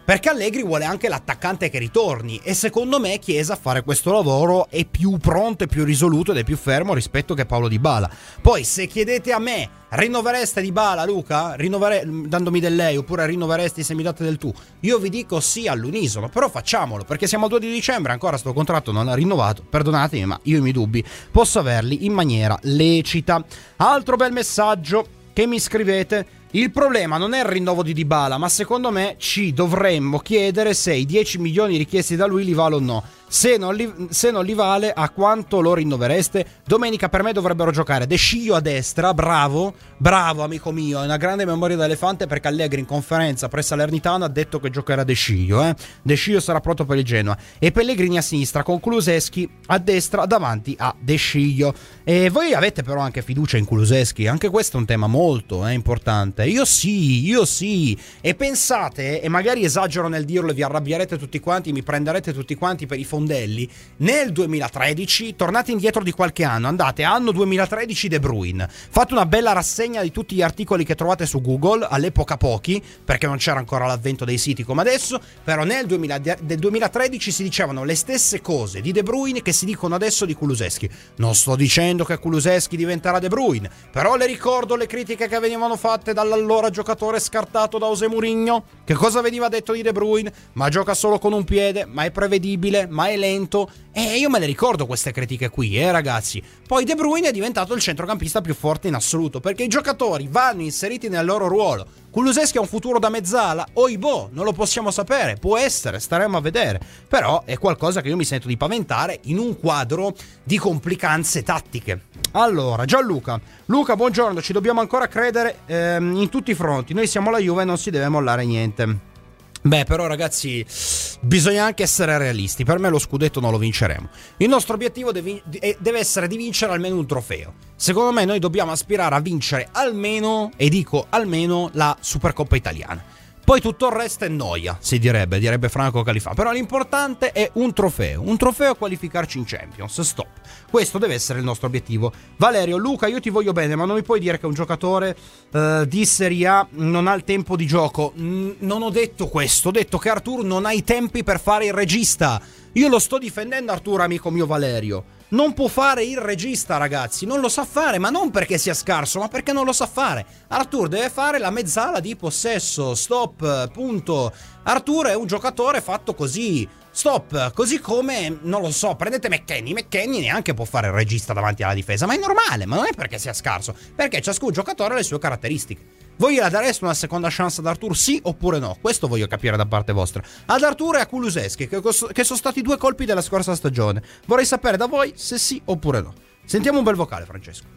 perché Allegri vuole anche l'attaccante che ritorni, e secondo me Chiesa a fare questo lavoro è più pronto, è più risoluto ed è più fermo rispetto che Paolo Dybala. Poi se chiedete a me, rinnovereste Dybala, Luca? Rinnovere... dandomi del lei, oppure rinnoveresti se mi date del tu? Io vi dico sì all'unisono, però facciamolo, perché siamo al due di dicembre, ancora sto contratto non è rinnovato, perdonatemi ma io i miei dubbi posso averli in maniera lecita. Altro bel messaggio che mi scrivete: il problema non è il rinnovo di Dybala, ma secondo me ci dovremmo chiedere se i dieci milioni richiesti da lui li vale o no. Se non li, se non li vale, a quanto lo rinnovereste? Domenica per me dovrebbero giocare De Sciglio a destra, bravo, bravo amico mio, è una grande memoria d'elefante, perché Allegri in conferenza pre-Salernitana ha detto che giocherà De Sciglio, eh? De Sciglio sarà pronto per il Genoa, e Pellegrini a sinistra con Kulusevski a destra davanti a De Sciglio. E voi avete però anche fiducia in Kulusevski? Anche questo è un tema molto eh, importante. Io sì, io sì, e pensate, e magari esagero nel dirlo e vi arrabbierete tutti quanti, mi prenderete tutti quanti per i fondelli, nel duemilatredici, tornate indietro di qualche anno, andate anno duemilatredici De Bruyne, fate una bella rassegna di tutti gli articoli che trovate su Google, all'epoca pochi, perché non c'era ancora l'avvento dei siti come adesso, però nel duemila, del duemilatredici si dicevano le stesse cose di De Bruyne che si dicono adesso di Kulusevski. Non sto dicendo che Kulusevski diventerà De Bruyne, però le ricordo le critiche che venivano fatte dall'allora giocatore scartato da José Mourinho. Che cosa veniva detto di De Bruyne? Ma gioca solo con un piede, ma è prevedibile, ma è lento. E io me le ricordo queste critiche qui, eh ragazzi. Poi De Bruyne è diventato il centrocampista più forte in assoluto, perché i giocatori vanno inseriti nel loro ruolo. Kulusevski ha un futuro da mezzala? Oibò, non lo possiamo sapere, può essere, staremo a vedere. Però è qualcosa che io mi sento di paventare in un quadro di complicanze tattiche. Allora, Gianluca, Luca, buongiorno, ci dobbiamo ancora credere ehm, in tutti i fronti. Noi siamo la Juve e non si deve mollare niente. Beh, però ragazzi, bisogna anche essere realisti. Per me lo scudetto non lo vinceremo. Il nostro obiettivo deve, deve essere di vincere almeno un trofeo. Secondo me noi dobbiamo aspirare a vincere almeno, e dico almeno, la Supercoppa italiana. Poi tutto il resto è noia, si direbbe, direbbe Franco Califà. Però l'importante è un trofeo. Un trofeo a qualificarci in Champions. Stop. Questo deve essere il nostro obiettivo. Valerio, Luca, io ti voglio bene, ma non mi puoi dire che un giocatore uh, di Serie A non ha il tempo di gioco. Mm, non ho detto questo. Ho detto che Artur non ha i tempi per fare il regista. Io lo sto difendendo, Artur, amico mio Valerio. Non può fare il regista, ragazzi, non lo sa fare, ma non perché sia scarso, ma perché non lo sa fare. Artur deve fare la mezzala di possesso, stop, punto. Artur è un giocatore fatto così, stop, così come, non lo so, prendete McKennie, McKennie neanche può fare il regista davanti alla difesa, ma è normale, ma non è perché sia scarso, perché ciascun giocatore ha le sue caratteristiche. Voi gliela dareste una seconda chance ad Artur, sì oppure no? Questo voglio capire da parte vostra. Ad Artur e a Kulusevski, che, che sono stati due colpi della scorsa stagione. Vorrei sapere da voi se sì oppure no. Sentiamo un bel vocale, Francesco.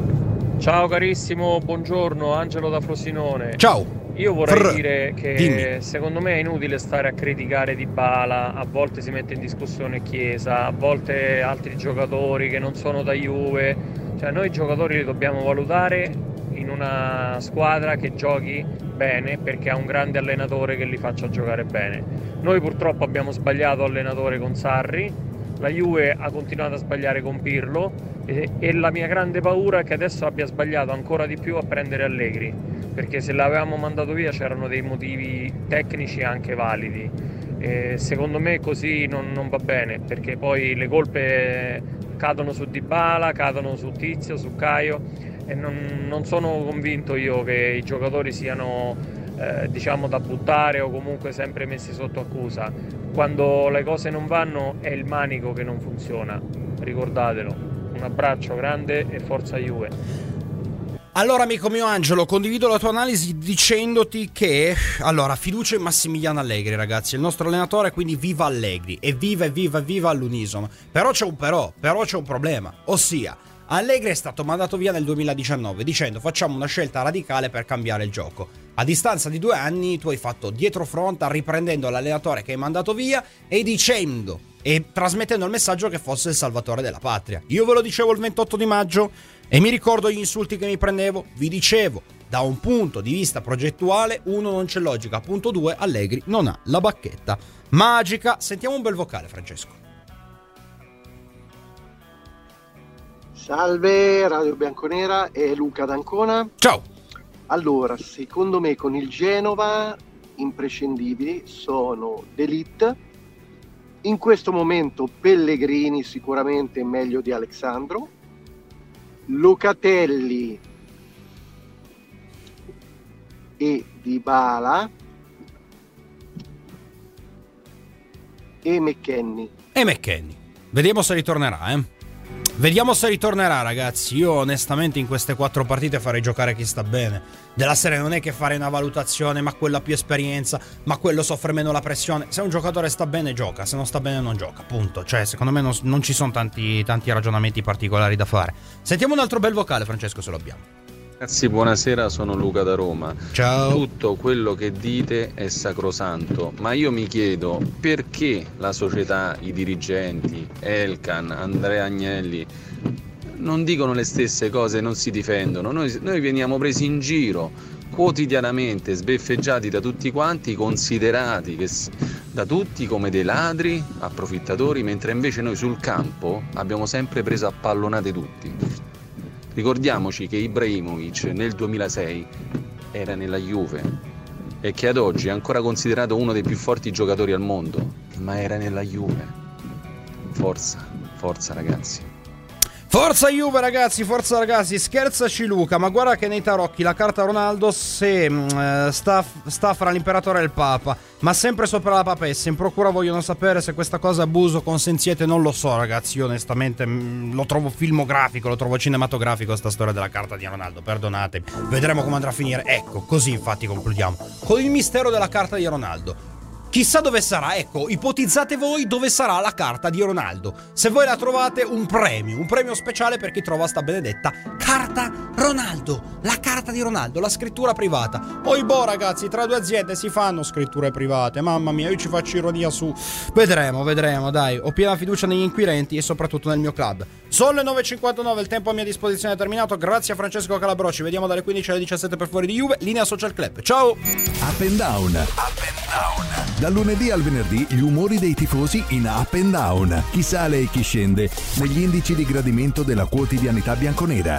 Ciao carissimo, buongiorno, Angelo da Frosinone. Ciao. Io vorrei Frr. dire che Dimmi. secondo me è inutile stare a criticare Dybala, a volte si mette in discussione Chiesa, a volte altri giocatori che non sono da Juve. Cioè noi giocatori li dobbiamo valutare in una squadra che giochi bene, perché ha un grande allenatore che li faccia giocare bene. Noi purtroppo abbiamo sbagliato allenatore con Sarri, la Juve ha continuato a sbagliare con Pirlo e, e la mia grande paura è che adesso abbia sbagliato ancora di più a prendere Allegri, perché se l'avevamo mandato via c'erano dei motivi tecnici anche validi. E secondo me così non, non va bene, perché poi le colpe cadono su Dybala, cadono su Tizio, su Caio, e non, non sono convinto io che i giocatori siano eh, diciamo da buttare o comunque sempre messi sotto accusa. Quando le cose non vanno è il manico che non funziona, ricordatelo. Un abbraccio grande e forza Juve. Allora, amico mio Angelo, condivido la tua analisi dicendoti che, allora, fiducia in Massimiliano Allegri, ragazzi, il nostro allenatore, quindi viva Allegri, e viva e viva e viva all'unisono. Però c'è un però, però c'è un problema, ossia Allegri è stato mandato via nel duemiladiciannove dicendo facciamo una scelta radicale per cambiare il gioco. A distanza di due anni tu hai fatto dietro fronte riprendendo l'allenatore che hai mandato via e dicendo e trasmettendo il messaggio che fosse il salvatore della patria. Io ve lo dicevo il ventotto di maggio e mi ricordo gli insulti che mi prendevo, vi dicevo da un punto di vista progettuale uno non c'è logica, punto due Allegri non ha la bacchetta magica. Sentiamo un bel vocale, Francesco. Salve, Radio Bianconera e Luca d'Ancona. Ciao. Allora, secondo me con il Genova imprescindibili sono De Ligt, in questo momento Pellegrini sicuramente meglio di Alexandro, Locatelli e Dybala e McKennie. E McKennie. Vediamo se ritornerà, eh. Vediamo se ritornerà, ragazzi. Io onestamente in queste quattro partite farei giocare chi sta bene. Della serie non è che fare una valutazione, ma quello ha più esperienza, ma quello soffre meno la pressione. Se un giocatore sta bene, gioca. Se non sta bene, non gioca. Punto. Cioè, secondo me non, non ci sono tanti, tanti ragionamenti particolari da fare. Sentiamo un altro bel vocale, Francesco, se lo abbiamo. Ragazzi, buonasera, sono Luca da Roma. Ciao. Tutto quello che dite è sacrosanto, ma io mi chiedo perché la società, i dirigenti, Elkan, Andrea Agnelli non dicono le stesse cose, non si difendono. Noi, noi veniamo presi in giro quotidianamente, sbeffeggiati da tutti quanti, considerati che, da tutti come dei ladri, approfittatori, mentre invece noi sul campo abbiamo sempre preso a pallonate tutti. Ricordiamoci che Ibrahimovic nel duemilasei era nella Juve e che ad oggi è ancora considerato uno dei più forti giocatori al mondo, ma era nella Juve. Forza, forza ragazzi. Forza Juve, ragazzi, forza ragazzi, scherzaci Luca, ma guarda che nei tarocchi la carta Ronaldo se uh, sta, sta fra l'imperatore e il papa, ma sempre sopra la papessa. In procura vogliono sapere se questa cosa è abuso, consenziete, non lo so ragazzi, io onestamente mh, lo trovo filmografico, lo trovo cinematografico sta storia della carta di Ronaldo, perdonatemi, vedremo come andrà a finire. Ecco, così infatti concludiamo con il mistero della carta di Ronaldo. Chissà dove sarà, ecco, ipotizzate voi dove sarà la carta di Ronaldo. Se voi la trovate, un premio, un premio speciale per chi trova sta benedetta carta Ronaldo, la carta di Ronaldo, la scrittura privata. Poi boh ragazzi, tra due aziende si fanno scritture private, mamma mia, io ci faccio ironia su. Vedremo, vedremo, dai, ho piena fiducia negli inquirenti e soprattutto nel mio club. Sono le nove e cinquantanove, il tempo a mia disposizione è terminato, grazie a Francesco Calabro, ci vediamo dalle quindici alle diciassette per Fuori di Juve, linea Social Club, ciao! Up and Down, Up and Down. Dal lunedì al venerdì gli umori dei tifosi in Up and Down. Chi sale e chi scende negli indici di gradimento della quotidianità bianconera.